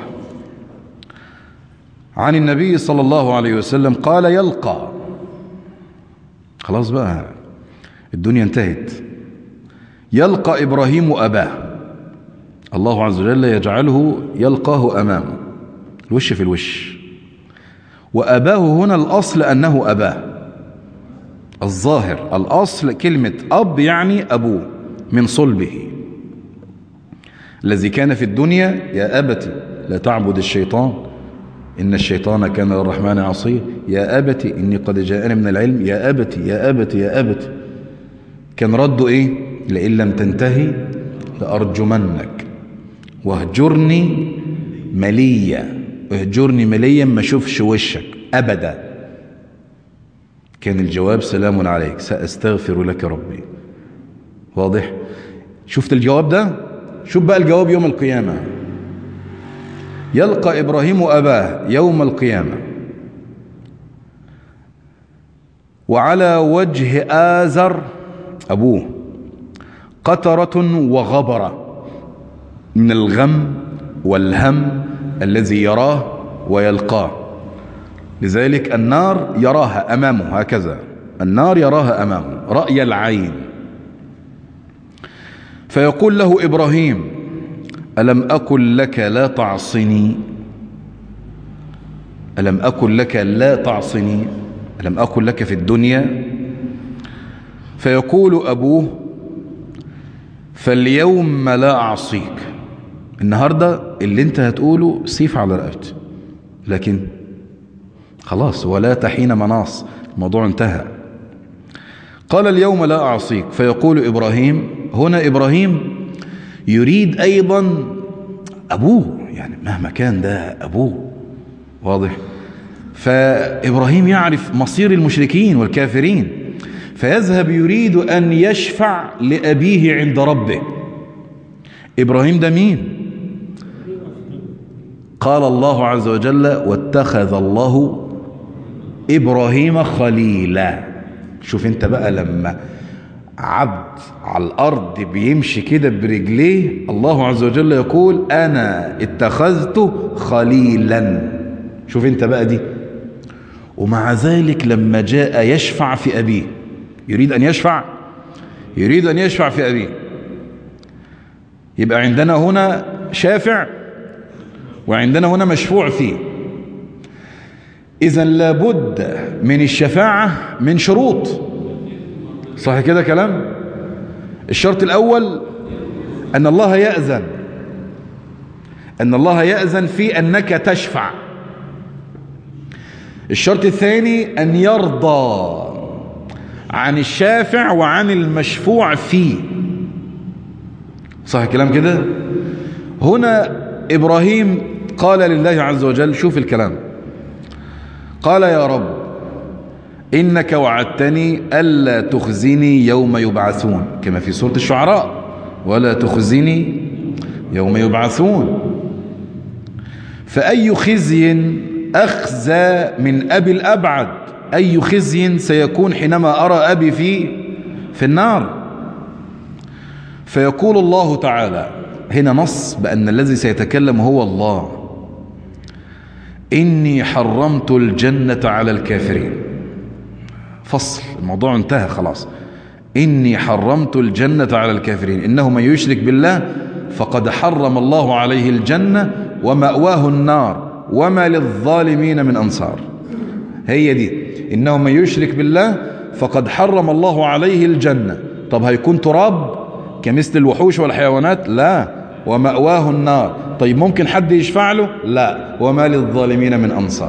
عن النبي صلى الله عليه وسلم قال: يلقى، خلاص بقى الدنيا انتهت، يلقى إبراهيم أباه، الله عز وجل يجعله يلقاه أمامه الوش في الوش. وأباه هنا الأصل أنه أباه، الظاهر الأصل كلمة أب يعني أبوه من صلبه، الذي كان في الدنيا يا أبت لا تعبد الشيطان إن الشيطان كان للرحمن عصيا، يا أبت إني قد جاءني من العلم، يا أبت يا أبت يا أبت. كان رده إيه؟ لئن لم تنتهي لأرجمنك واهجرني مليا، اهجرني مليا ما اشوفش وشك أبدا. كان الجواب سلام عليك سأستغفر لك ربي. واضح؟ شفت الجواب ده؟ شوف بقى الجواب يوم القيامة. يلقى إبراهيم أباه يوم القيامة وعلى وجه آزر أبوه قطرة وغبرة من الغم والهم الذي يراه ويلقاه. لذلك النار يراها أمامه هكذا، النار يراها أمامه رأي العين. فيقول له إبراهيم: ألم أقل لك لا تعصني؟ ألم أقل لك لا تعصني؟ ألم أقل لك في الدنيا؟ فيقول أبوه: فاليوم لا أعصيك، النهاردة اللي انت هتقوله سيف على رقبتي، لكن خلاص ولا تحين مناص، الموضوع انتهى. قال: اليوم لا أعصيك. فيقول إبراهيم، هنا إبراهيم يريد أيضا أبوه، يعني مهما كان ده أبوه، واضح؟ فإبراهيم يعرف مصير المشركين والكافرين، فيذهب يريد أن يشفع لأبيه عند ربه. إبراهيم ده مين؟ قال الله عز وجل: واتخذ الله إبراهيم خليلا. شوف انت بقى لما عبد على الأرض بيمشي كده برجليه، الله عز وجل يقول: أنا اتخذته خليلا. شوف انت بقى دي. ومع ذلك لما جاء يشفع في أبيه، يريد أن يشفع يريد أن يشفع في أبيه، يبقى عندنا هنا شافع وعندنا هنا مشفوع فيه. إذن لابد من الشفاعة من شروط، صح كده كلام؟ الشرط الأول أن الله يأذن، أن الله يأذن في أنك تشفع. الشرط الثاني أن يرضى عن الشافع وعن المشفوع فيه، صح كلام كده؟ هنا إبراهيم قال لله عز وجل، شوف الكلام، قال: يا رب إنك وعدتني ألا تخزني يوم يبعثون، كما في سورة الشعراء: ولا تخزني يوم يبعثون. فأي خزي أخزى من أبي الأبعد، أي خزي سيكون حينما أرى أبي في في النار. فيقول الله تعالى، هنا نص بأن الذي سيتكلم هو الله: إني حرمت الجنة على الكافرين. فصل، الموضوع انتهى خلاص. إني حرمت الجنة على الكافرين، إنه من يشرك بالله فقد حرم الله عليه الجنة ومأواه النار وما للظالمين من أنصار. هي دي، إنه من يشرك بالله فقد حرم الله عليه الجنة. طب هيكون تراب كمثل الوحوش والحيوانات؟ لا، ومأواه النار. طيب ممكن حد يشفع له؟ لا، وما للظالمين من أنصار.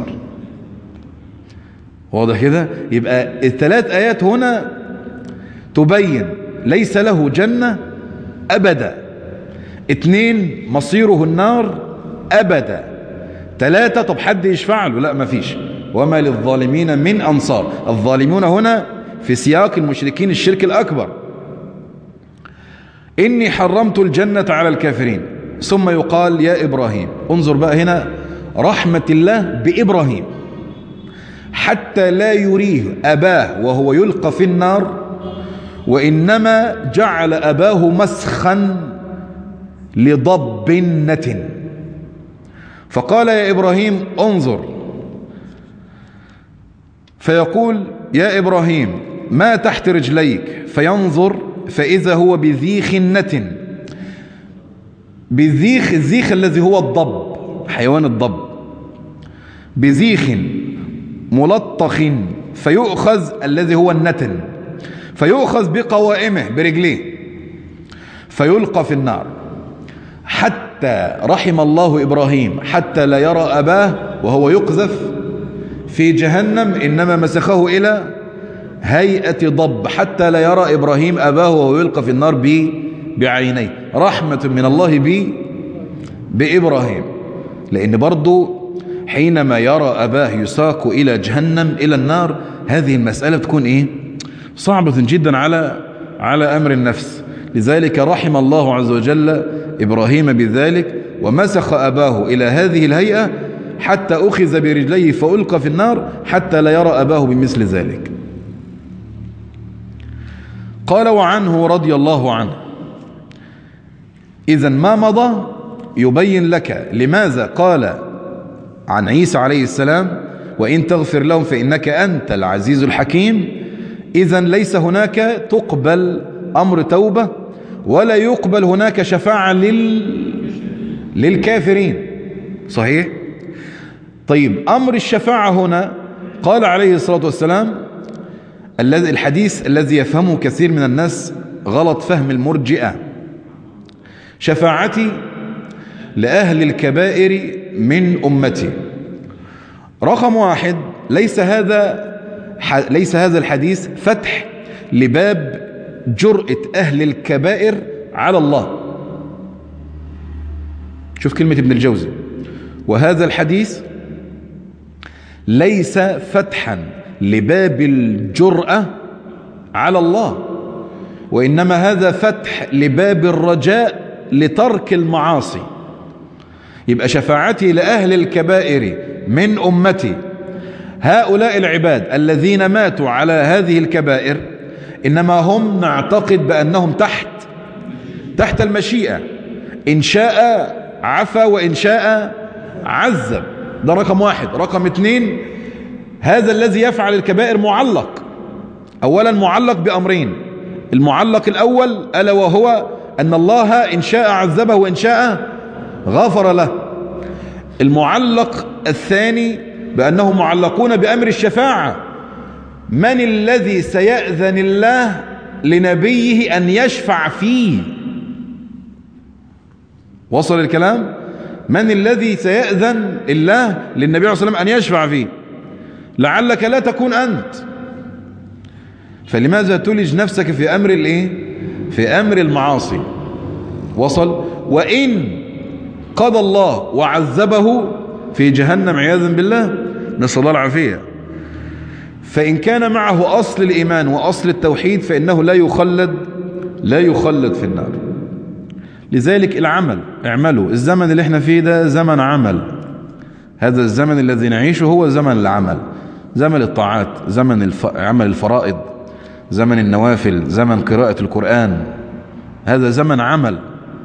واضح كده؟ يبقى الثلاث آيات هنا تبين ليس له جنة أبدا. اثنين، مصيره النار أبدا. ثلاثة، طب حد يشفع له؟ لا، ما فيش. وما للظالمين من أنصار. الظالمون هنا في سياق المشركين الشرك الأكبر. إني حرمت الجنة على الكافرين. ثم يقال يا إبراهيم. انظر بقى هنا رحمة الله بإبراهيم، حتى لا يريه أباه وهو يلقى في النار، وإنما جعل أباه مسخا لضب نتن، فقال يا إبراهيم انظر، فيقول يا إبراهيم ما تحت رجليك، فينظر فإذا هو بذيخ نتن. بذيخ، الذيخ الذي هو الضب، حيوان الضب، بذيخ ملطخ، فيؤخذ الذي هو النتن، فيؤخذ بقوائمه برجليه فيلقى في النار. حتى رحم الله إبراهيم حتى لا يرى أباه وهو يقذف في جهنم، إنما مسخه إلى هيئة ضب حتى لا يرى إبراهيم أباه وهو يلقى في النار بعينيه. رحمة من الله ب بإبراهيم، لأن برضو حينما يرى أباه يساق إلى جهنم إلى النار، هذه المسألة تكون إيه؟ صعبة جدا على على أمر النفس. لذلك رحم الله عز وجل إبراهيم بذلك، ومسخ أباه إلى هذه الهيئة حتى أخذ برجليه فألقى في النار حتى لا يرى أباه بمثل ذلك. قال وعنه رضي الله عنه. إذن ما مضى يبين لك لماذا قال عن عيسى عليه السلام وإن تغفر لهم فإنك أنت العزيز الحكيم. إذن ليس هناك تقبل أمر توبة، ولا يقبل هناك شفاعة لل... للكافرين. صحيح؟ طيب أمر الشفاعة هنا قال عليه الصلاة والسلام، الذي الحديث الذي يفهمه كثير من الناس غلط فهم المرجئة: شفاعتي لأهل الكبائر من أمتي. رقم واحد، ليس هذا ليس هذا الحديث فتح لباب جرأة أهل الكبائر على الله. شوف كلمة ابن الجوزي: وهذا الحديث ليس فتحا لباب الجرأة على الله، وإنما هذا فتح لباب الرجاء لترك المعاصي. يبقى شفاعتي لأهل الكبائر من أمتي، هؤلاء العباد الذين ماتوا على هذه الكبائر إنما هم نعتقد بأنهم تحت تحت المشيئة، إن شاء عفى وإن شاء عذب. ده رقم واحد. رقم اثنين، هذا الذي يفعل الكبائر معلق. أولا معلق بأمرين: المعلق الأول ألا وهو أن الله إن شاء عذبه وإن شاء غفر له. المعلق الثاني بأنهم معلقون بأمر الشفاعة: من الذي سيأذن الله لنبيه أن يشفع فيه؟ وصل الكلام؟ من الذي سيأذن الله للنبي عليه الصلاة والسلام أن يشفع فيه؟ لعلك لا تكون أنت، فلماذا تلج نفسك في أمر الإيه؟ في أمر المعاصي. وصل؟ وإن قضى الله وعذبه في جهنم عياذا بالله، نسأل الله العافية، فإن كان معه أصل الإيمان وأصل التوحيد فإنه لا يخلد لا يخلد في النار. لذلك العمل، اعملوا. الزمن اللي احنا فيه ده زمن عمل. هذا الزمن الذي نعيشه هو زمن العمل، زمن الطاعات، زمن الف... عمل الفرائض، زمن النوافل، زمن قراءة القرآن. هذا زمن عمل.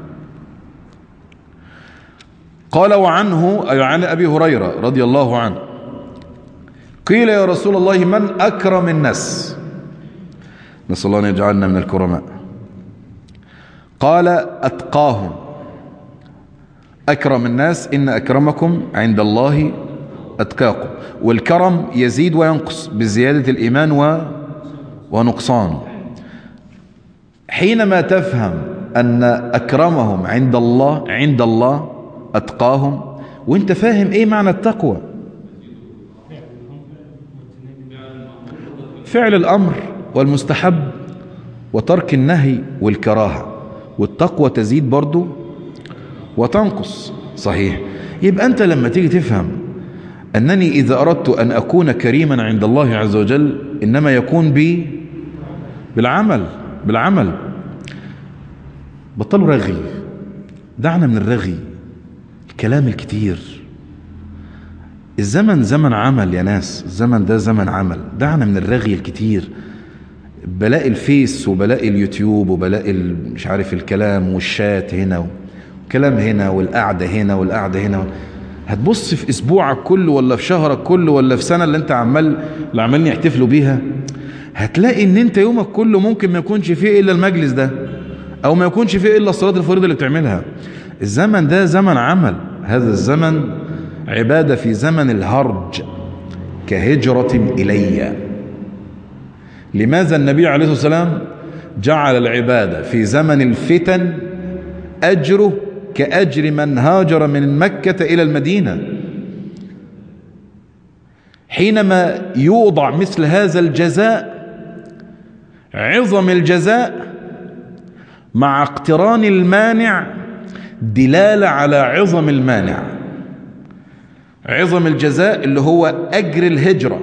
قال وعنه أي عن أبي هريرة رضي الله عنه قيل يا رسول الله من أكرم الناس؟ نسأل الله أن يجعلنا من الكرماء. قال أتقاهم. أكرم الناس إن أكرمكم عند الله أتقاكم. والكرم يزيد وينقص بزيادة الإيمان و... ونقصان. حينما تفهم أن أكرمهم عند الله عند الله أتقاهم، وانت فاهم ايه معنى التقوى؟ فعل الأمر والمستحب وترك النهي والكراهة. والتقوى تزيد برضو وتنقص. صحيح؟ يبقى أنت لما تيجي تفهم أنني إذا أردت أن أكون كريما عند الله عز وجل إنما يكون بي بالعمل بالعمل. بطلوا رغي، دعنا من الرغي، الكلام الكتير. الزمن زمن عمل يا ناس، الزمن ده زمن عمل. دعنا من الرغي الكتير، بلاقي الفيس وبلاقي اليوتيوب وبلاقي مش عارف الكلام والشات هنا وكلام هنا والقعدة هنا والقعدة هنا. هتبص في اسبوعك كله ولا في شهرك كله ولا في سنة اللي انت عمال اللي عمالين يحتفلوا بيها، هتلاقي ان انت يومك كله ممكن ما يكونش فيه الا المجلس ده، او ما يكونش فيه الا الصلاة الفريضة اللي بتعملها. الزمن ده زمن عمل. هذا الزمن عبادة في زمن الهرج كهجرة إلي. لماذا النبي عليه الصلاة والسلام جعل العبادة في زمن الفتن أجره كأجر من هاجر من مكة إلى المدينة؟ حينما يوضع مثل هذا الجزاء، عظم الجزاء مع اقتران المانع دلالة على عظم المانع. عظم الجزاء اللي هو أجر الهجرة.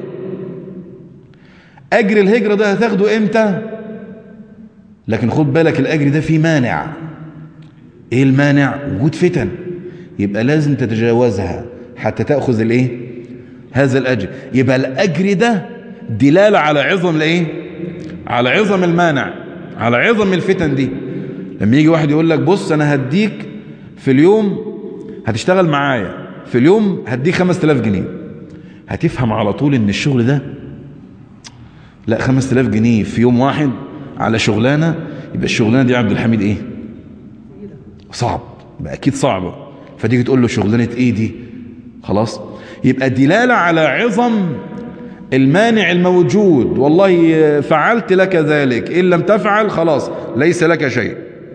أجر الهجرة ده هتاخده إمتى؟ لكن خد بالك الأجر ده فيه مانع. إيه المانع؟ وجود فتن، يبقى لازم تتجاوزها حتى تأخذ الإيه؟ هذا الأجر. يبقى الأجر ده دلالة على عظم الإيه؟ على عظم المانع، على عظم الفتن دي. لما يجي واحد يقول لك بص أنا هديك في اليوم، هتشتغل معايا في اليوم هديك خمس تلاف جنيه، هتفهم على طول ان الشغل ده لا، خمس تلاف جنيه في يوم واحد على شغلانة، يبقى الشغلانة دي عبد الحميد ايه؟ صعب، بقى اكيد صعبة. فتيجي تقول له شغلانة ايه دي؟ خلاص، يبقى دلالة على عظم المانع الموجود. والله فعلت لك ذلك، ان لم تفعل خلاص ليس لك شيء.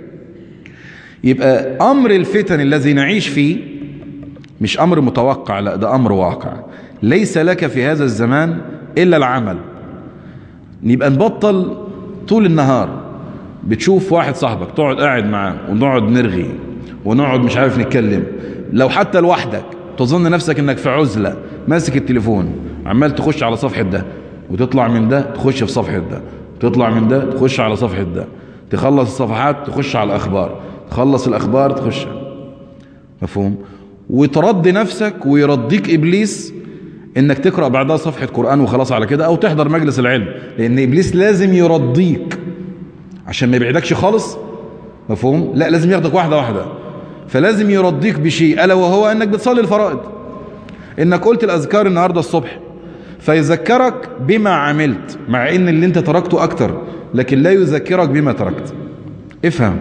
يبقى امر الفتن الذي نعيش فيه مش امر متوقع، لا ده امر واقع. ليس لك في هذا الزمان الا العمل. نبقى نبطل طول النهار بتشوف واحد صاحبك تقعد قاعد معاه ونقعد نرغي ونقعد مش عارف نتكلم، لو حتى لوحدك تظن نفسك انك في عزلة ماسك التليفون عمال تخش على صفحة ده وتطلع من ده تخش في صفحة ده، تطلع من ده تخش على صفحة ده، تخلص الصفحات تخش على الاخبار، تخلص الاخبار تخش. مفهوم؟ وترضي نفسك ويرضيك ابليس انك تقرأ بعدها صفحة قرآن وخلاص على كده، او تحضر مجلس العلم، لان ابليس لازم يرضيك عشان ما يبعدكش خالص. مفهوم؟ لا، لازم ياخدك واحدة واحدة. فلازم يرضيك بشيء الا وهو انك بتصلي الفرائض، انك قلت الاذكار النهاردة الصبح، فيذكرك بما عملت، مع ان اللي انت تركته اكتر، لكن لا يذكرك بما تركت. افهم.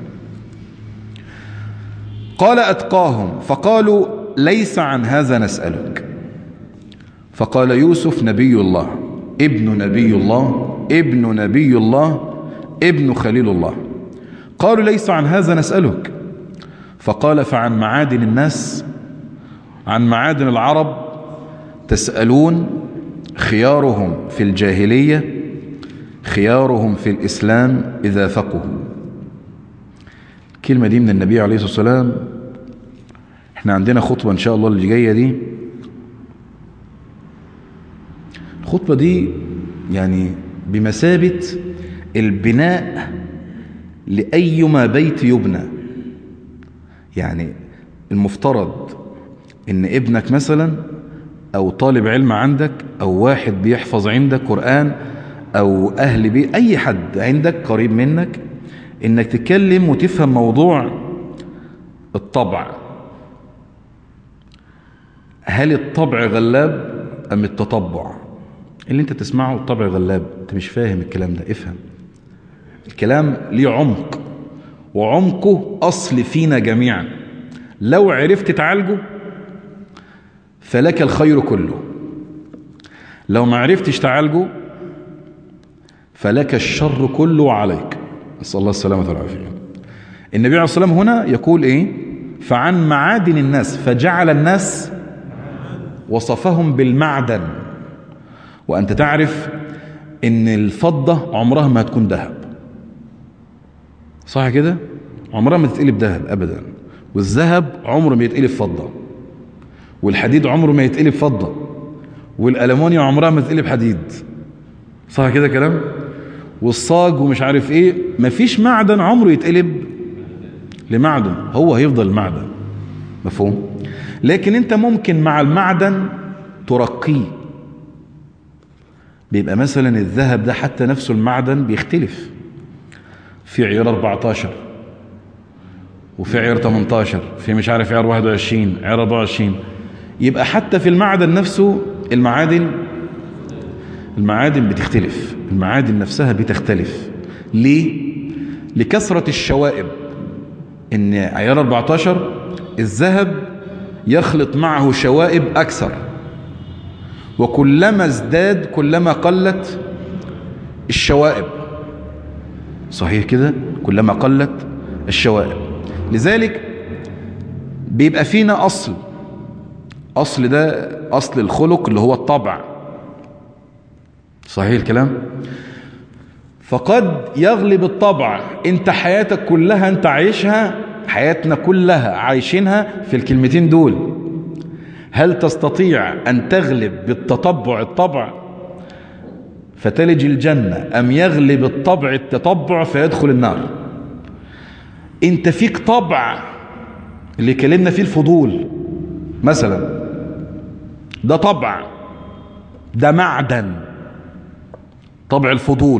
قال أتقاهم فقالوا ليس عن هذا نسألك. فقال يوسف نبي الله ابن نبي الله ابن نبي الله ابن خليل الله. قالوا ليس عن هذا نسألك. فقال فعن معادن الناس، عن معادن العرب تسألون. خيارهم في الجاهلية خيارهم في الإسلام إذا فقهوا. الكلمة دي من النبي عليه الصلاة والسلام. احنا عندنا خطبة ان شاء الله اللي جاية دي. الخطبة دي يعني بمثابة البناء لأيما بيت يبنى. يعني المفترض ان ابنك مثلا او طالب علم عندك او واحد بيحفظ عندك قرآن او اهل بيت، اي حد عندك قريب منك، انك تتكلم وتفهم موضوع الطبع. هل الطبع غلاب ام التطبع؟ اللي انت تسمعه الطبع غلاب، انت مش فاهم الكلام ده. افهم الكلام ليه عمق، وعمقه اصل فينا جميعا. لو عرفت تعالجه فلك الخير كله، لو ما عرفتش تعالجه فلك الشر كله عليك. نسأل الله السلامة والعافية. النبي عليه الصلاة والسلام هنا يقول ايه؟ فعن معادن الناس، فجعل الناس وصفهم بالمعدن. وأنت تعرف ان الفضة عمرها ما هتكون ذهب، صح كده؟ عمرها ما تتقلب ذهب أبدا. والذهب عمره ما يتقلب فضة، والحديد عمره ما يتقلب فضة، والألمونيا عمرها ما تتقلب حديد، صح كده كلام؟ والصاج ومش عارف ايه، مفيش معدن عمره يتقلب لمعدن، هو هيفضل معدن، مفهوم؟ لكن انت ممكن مع المعدن ترقيه. بيبقى مثلا الذهب ده حتى نفسه المعدن بيختلف، في عيار أربعتاشر وفي عيار تمنتاشر، في مش عارف عيار واحد وعشرين، عيار أربعة وعشرين. يبقى حتى في المعدن نفسه المعادن المعادن بتختلف، المعادن نفسها بتختلف. ليه؟ لكثرة الشوائب. ان عيار أربعتاشر الذهب يخلط معه شوائب أكثر، وكلما ازداد كلما قلت الشوائب. صحيح كده؟ كلما قلت الشوائب. لذلك بيبقى فينا أصل، أصل ده أصل الخلق اللي هو الطبع. صحيح الكلام؟ فقد يغلب الطبع. انت حياتك كلها انت عايشها، حياتنا كلها عايشينها في الكلمتين دول. هل تستطيع أن تغلب بالتطبع الطبع فتلج الجنة، أم يغلب الطبع التطبع فيدخل النار؟ انت فيك طبع اللي كلمنا فيه الفضول مثلا، ده طبع، ده معدن، طبع الفضول.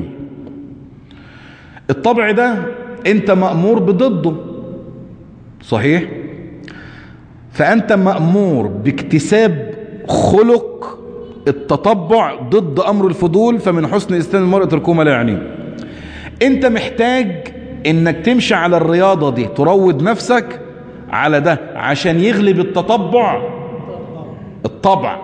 الطبع ده انت مأمور بضده، صحيح؟ فأنت مأمور باكتساب خلق التطبع ضد أمر الفضول. فمن حسن إسلام المرء تركه ما لا يعنيه. أنت محتاج إنك تمشي على الرياضة دي، تروض نفسك على ده عشان يغلب التطبع الطبع.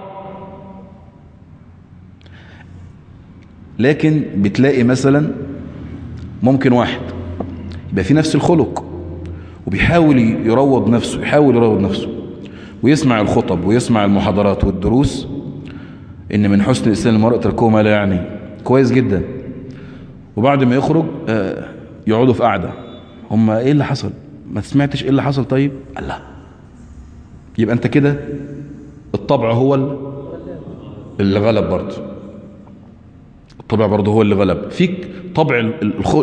لكن بتلاقي مثلا ممكن واحد يبقى في نفس الخلق وبيحاول يروض نفسه، يحاول يروض نفسه ويسمع الخطب ويسمع المحاضرات والدروس، ان من حسن الإسلام المرء تركه ما لا يعني، كويس جدا. وبعد ما يخرج يقعدوا في قعدة، هم ايه اللي حصل؟ ما سمعتش ايه اللي حصل؟ طيب الله، يبقى انت كده الطبع هو اللي غلب برضه، الطبع برضه هو اللي غلب فيك. طبع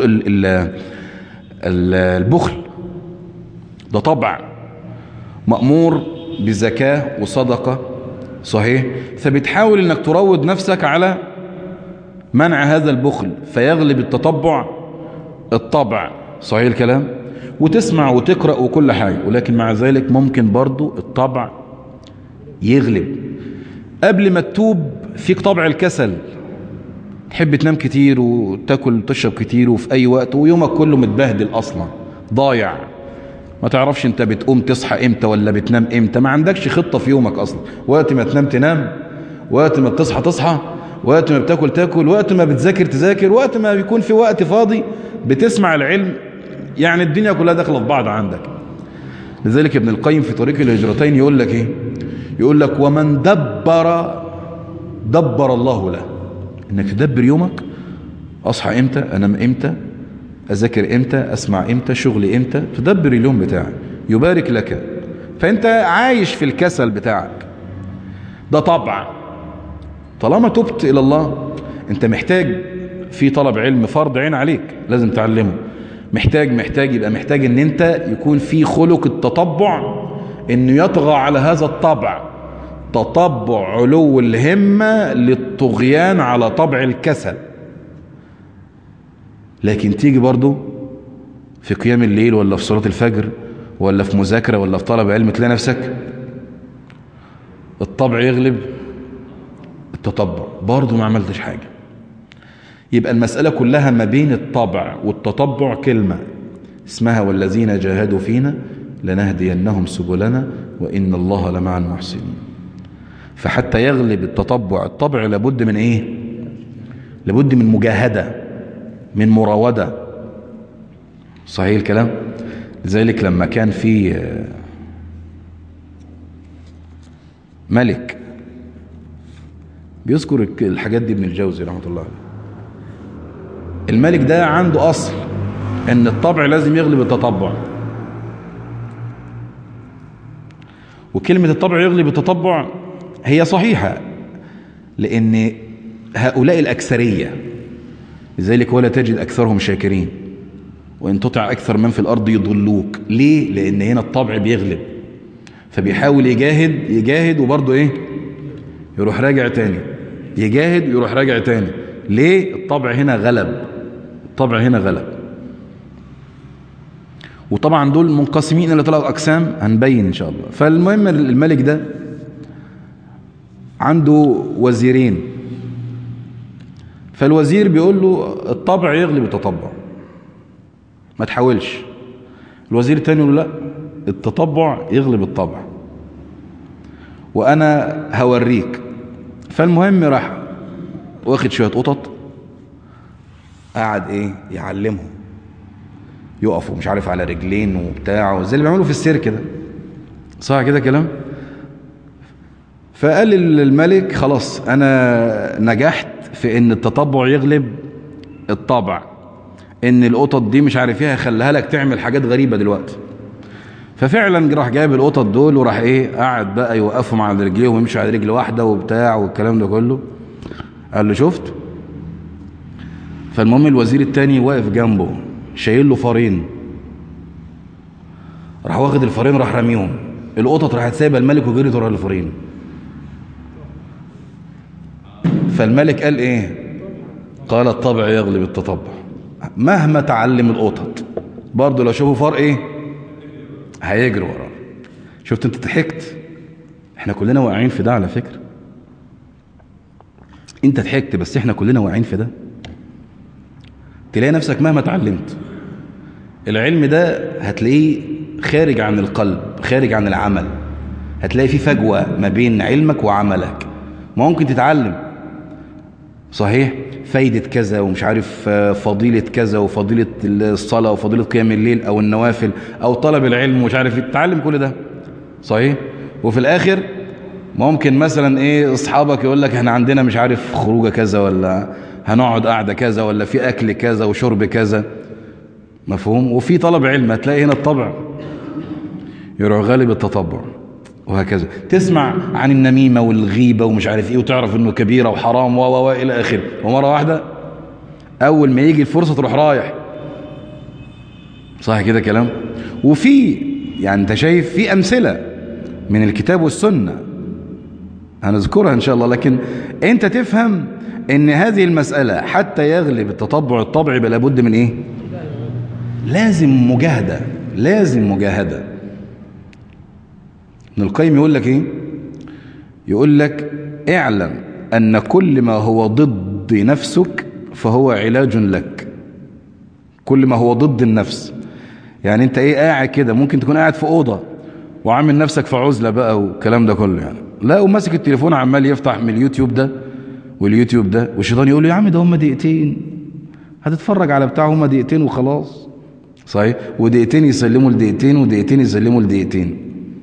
البخل ده طبع مأمور بزكاة وصدقة، صحيح؟ فبتحاول انك تروض نفسك على منع هذا البخل فيغلب التطبع الطبع، صحيح الكلام؟ وتسمع وتقرأ وكل حاجة، ولكن مع ذلك ممكن برضو الطبع يغلب. قبل ما تتوب فيك طبع الكسل، تحب تنام كتير وتاكل وتشرب كتير وفي اي وقت، ويومك كله متبهدل اصلا ضايع، ما تعرفش انت بتقوم تصحى امتى ولا بتنام امتى، ما عندكش خطة في يومك اصلا. وقت ما تنام تنام، وقت ما بتصحى تصحى، وقت ما بتاكل تاكل، وقت ما بتذاكر تذاكر، وقت ما بيكون في وقت فاضي بتسمع العلم. يعني الدنيا كلها داخله في بعض عندك. لذلك ابن القيم في طريق الهجرتين يقول لك ايه؟ يقول لك ومن دبر دبر الله له. انك تدبر يومك، اصحى امتى، انام امتى، اذاكر امتى، اسمع امتى، شغل امتى، تدبر اليوم بتاعك يبارك لك. فانت عايش في الكسل بتاعك، ده طبع. طالما تبت الى الله، انت محتاج في طلب علم فرض عين عليك لازم تعلمه، محتاج محتاج يبقى محتاج ان انت يكون في خلق التطبع، انه يطغى على هذا الطبع، تطبع علو الهمة للطغيان على طبع الكسل. لكن تيجي برضو في قيام الليل ولا في صلاة الفجر ولا في مذاكرة ولا في طلب علم، تلاقي نفسك الطبع يغلب التطبع، برضو ما عملتش حاجة. يبقى المسألة كلها ما بين الطبع والتطبع كلمة اسمها والذين جاهدوا فينا لنهدينهم سبلنا وإن الله لمع المحسنين. فحتى يغلب التطبع الطبع لابد من ايه؟ لابد من مجاهدة، من مراودة، صحيح الكلام؟ لذلك لما كان في ملك بيذكر الحاجات دي ابن الجوزي رحمة الله عليه، الملك ده عنده أصل ان الطبع لازم يغلب التطبع. وكلمة الطبع يغلب التطبع هي صحيحة، لأن هؤلاء الأكثرية، لذلك ولا تجد أكثرهم شاكرين. وإن تطع أكثر من في الأرض يضلوك. ليه؟ لأن هنا الطبع بيغلب، فبيحاول يجاهد يجاهد وبرضه إيه؟ يروح راجع تاني، يجاهد يروح راجع تاني. ليه؟ الطبع هنا غلب، الطبع هنا غلب. وطبعا دول منقسمين إلى ثلاث أقسام هنبين إن شاء الله. فالمهم الملك ده عنده وزيرين، فالوزير بيقول له الطبع يغلب التطبع، ما تحاولش. الوزير التاني يقول له لا، التطبع يغلب الطبع وأنا هوريك. فالمهم راح واخد شوية قطط، قاعد ايه يعلمهم يقفوا مش عارف على رجلين وبتاع زي اللي بيعملوا في السيرك كده، صح كده كلام. فقال للملك خلاص انا نجحت في ان التطبع يغلب الطبع، ان القطط دي مش عارف ايه هخليها لك تعمل حاجات غريبة دلوقتي. ففعلا راح جايب القطط دول وراح ايه قاعد بقى يوقفهم على رجليهم ويمشوا على رجل واحدة وبتاع والكلام ده كله. قال له شفت. فالمهم الوزير التاني واقف جنبه شايل له فارين، راح واخد الفارين راح رميهم، القطط راحت سايبه الملك وجريت ورا الفارين. فالملك قال ايه؟ قال الطبع يغلب التطبع. مهما تعلم القطط برضه لو شافوا فار ايه هيجري وراه. شفت انت ضحكت؟ احنا كلنا واقعين في ده على فكرة. انت ضحكت بس احنا كلنا واقعين في ده. تلاقي نفسك مهما تعلمت العلم ده هتلاقيه خارج عن القلب، خارج عن العمل، هتلاقي في فجوة ما بين علمك وعملك. ممكن تتعلم صحيح فايدة كذا ومش عارف فضيلة كذا وفضيلة الصلاة وفضيلة قيام الليل او النوافل او طلب العلم ومش عارف تتعلم كل ده صحيح، وفي الاخر ممكن مثلا ايه اصحابك يقول لك احنا عندنا مش عارف خروجه كذا ولا هنقعد قاعده كذا ولا في اكل كذا وشرب كذا، مفهوم؟ وفي طلب علم هتلاقي هنا الطبع يروح غالب التطبع وهكذا. تسمع عن النميمه والغيبه ومش عارف ايه وتعرف انه كبيره وحرام و و الى اخره، ومره واحده اول ما يجي الفرصه تروح رايح، صح كده كلام. وفي يعني انت شايف في امثله من الكتاب والسنه هنذكرها ان شاء الله، لكن انت تفهم ان هذه المسألة حتى يغلب التطبع الطبعي بلا بد من ايه؟ لازم مجاهدة، لازم مجاهدة. ابن القيم يقول لك ايه؟ يقول لك اعلم ان كل ما هو ضد نفسك فهو علاج لك. كل ما هو ضد النفس، يعني انت ايه قاعد كده ممكن تكون قاعد في اوضه وعامل نفسك في عزله بقى والكلام ده كله يعني، لا وماسك التليفون عمال يفتح من اليوتيوب ده واليوتيوب ده، والشيطان يقول له يا عم ده هم دقيقتين هتتفرج على بتاع، هم دقيقتين وخلاص صحيح، ودقيقتين يسلموا لدقيقتين ودقيقتين يسلموا لدقيقتين.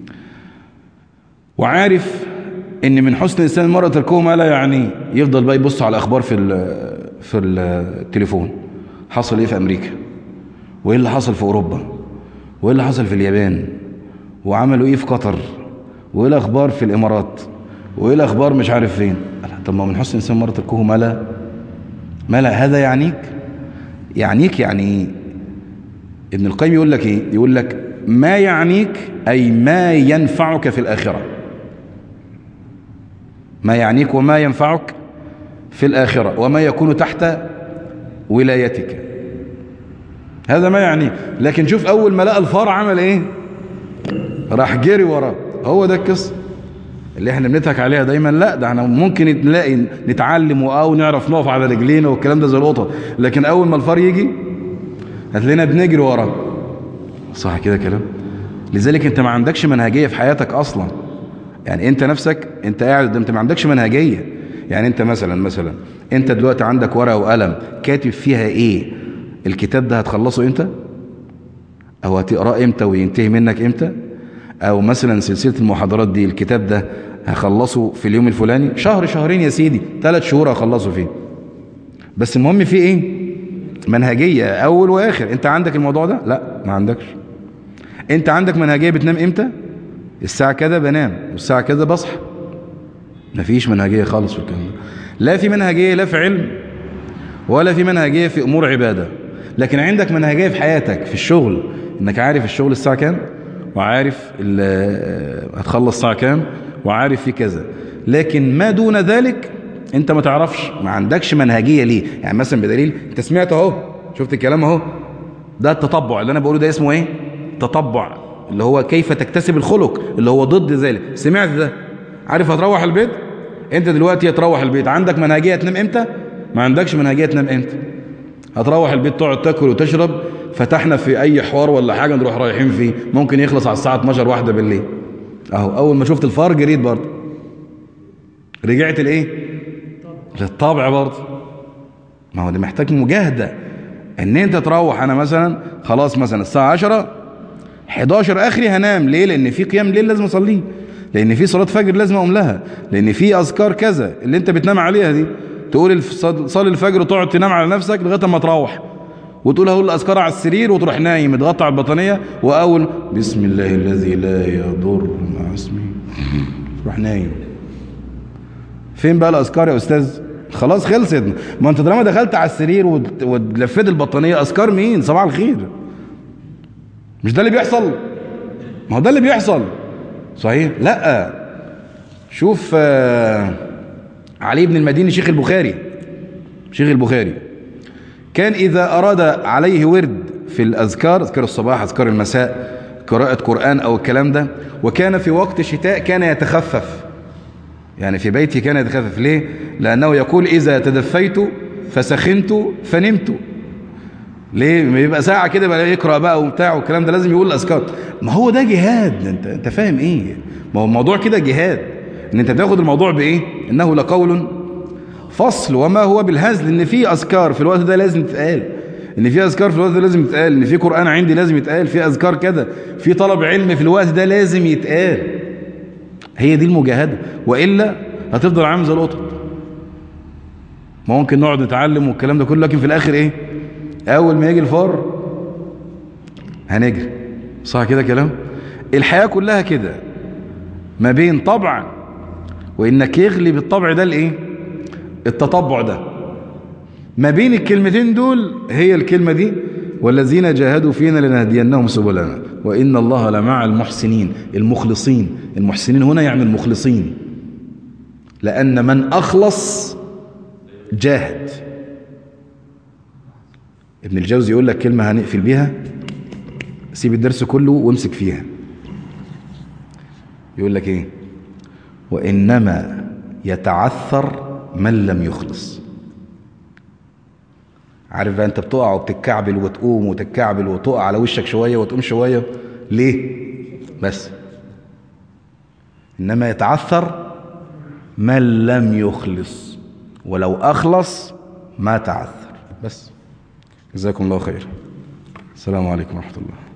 وعارف ان من حسن الانسان المرء تركه ما لا يعني، يفضل بقى يبص على الاخبار في في التليفون، حصل ايه في امريكا وايه اللي حصل في اوروبا وايه اللي حصل في اليابان وعملوا ايه في قطر وايه الاخبار في الامارات وايه الاخبار مش عارف فين. طب ما من حسن الانسان المرء تركه ما لا ما لا هذا يعنيك يعنيك يعني ايه؟ ابن القيم يقول لك ايه؟ يقول لك ما يعنيك اي ما ينفعك في الاخره، ما يعنيك وما ينفعك في الآخرة وما يكون تحت ولايتك، هذا ما يعنيك. لكن شوف أول ما لقى الفار عمل إيه؟ راح جري وراه. هو ده القصة اللي احنا بنضحك عليها دايما. لا ده احنا ممكن نلاقي نتعلم او نعرف نقف على رجلينا والكلام ده زي القطط، لكن أول ما الفار يجي هتلاقينا بنجري وراه، صح كده كلام. لذلك انت ما عندكش منهجية في حياتك أصلا، يعني انت نفسك انت قاعد انت ما عندكش منهجية. يعني انت مثلا مثلا انت دلوقتي عندك ورقة وقلم كاتب فيها ايه؟ الكتاب ده هتخلصه امتى؟ او هتقراه امتى وينتهي منك امتى؟ او مثلا سلسلة المحاضرات دي الكتاب ده هخلصه في اليوم الفلاني، شهر شهرين يا سيدي، ثلاث شهور هخلصه فيه. بس المهم فيه ايه؟ منهجية اول واخر. انت عندك الموضوع ده؟ لا ما عندكش. انت عندك منهجية بتنام امتى؟ الساعة كذا بنام والساعة كذا بصحى. مفيش منهجية خالص في الكلام ده. لا في منهجية لا في علم ولا في منهجية في أمور عبادة. لكن عندك منهجية في حياتك في الشغل، انك عارف الشغل الساعة كام، وعارف هتخلص الساعة كام، وعارف في كذا. لكن ما دون ذلك انت ما تعرفش، ما عندكش منهجية ليه. يعني مثلا بدليل انت سمعت اهو، شفت الكلام اهو، ده التطبع اللي انا بقوله ده اسمه ايه؟ تطبع، اللي هو كيف تكتسب الخلق، اللي هو ضد ذلك. سمعت ده، عارف هتروح البيت، انت دلوقتي هتروح البيت عندك منهجية تنام امتى؟ ما عندكش منهجية تنام امتى. هتروح البيت تقعد تاكل وتشرب، فتحنا في اي حوار ولا حاجة نروح رايحين فيه، ممكن يخلص على الساعة اتناشر واحدة بالليل. اهو اول ما شفت الفار جريت برضه، رجعت لايه؟ للطبع برضه. ما هو ده محتاج مجاهدة، ان انت تروح. انا مثلا خلاص مثلا الساعة عشرة حداشر اخري هنام. ليه؟ لان في قيام ليل لازم اصليه، لان في صلاة فجر لازم اقوم لها، لان في اذكار كذا اللي انت بتنام عليها دي، تقول صلي الفجر وتقعد تنام على نفسك لغايه ما تروح، وتقول هقول الاذكار على السرير وتروح نايم تغطى على البطانيه، واول بسم الله الذي لا يضر مع اسمه تروح نايم. فين بقى الاذكار يا استاذ؟ خلاص خلصت. ما انت طالما دخلت على السرير ولفيت البطانيه، اذكار مين؟ صباح الخير. مش ده اللي بيحصل؟ ما هو ده اللي بيحصل صحيح. لا شوف آه علي بن المديني شيخ البخاري، شيخ البخاري كان إذا أراد عليه ورد في الأذكار، أذكار الصباح أذكار المساء قراءة قرآن أو الكلام ده، وكان في وقت الشتاء كان يتخفف، يعني في بيتي كان يتخفف. ليه؟ لأنه يقول إذا تدفيت فسخنت فنمت. ليه؟ ما يبقى ساعة كده بقى يقرأ بقى وبتاع والكلام ده، لازم يقول الأذكار. ما هو ده جهاد. انت انت فاهم ايه؟ ما هو الموضوع كده جهاد، ان انت تاخد الموضوع بايه؟ انه لقول فصل وما هو بالهزل. ان في اذكار في الوقت ده لازم تتقال، ان في اذكار في الوقت ده لازم يتقال، ان في قرآن عندي لازم يتقال، في اذكار كده، في طلب علم في الوقت ده لازم يتقال. هي دي المجاهدة، وإلا هتفضل عامل زي القطط. ممكن نقعد نتعلم والكلام ده كله، لكن في الاخر ايه؟ اول ما يجي الفار هنجري. صح كده كلام؟ الحياة كلها كده، ما بين طبع وانك يغلب الطبع ده الايه؟ التطبع ده. ما بين الكلمتين دول هي الكلمة دي، والذين جاهدوا فينا لنهدينهم سبلنا وإن الله لمع المحسنين. المخلصين، المحسنين هنا يعني المخلصين، لأن من أخلص جاهد. ابن الجوزي يقول لك كلمة هنقفل بيها، سيب الدرس كله وامسك فيها. يقول لك ايه؟ وإنما يتعثر من لم يخلص. عارف بقى انت بتقع وبتتكعبل وتقوم وتتكعبل وتقع على وشك شوية وتقوم شوية، ليه؟ بس إنما يتعثر من لم يخلص، ولو أخلص ما تعثر. بس جزاكم الله خير. السلام عليكم ورحمة الله.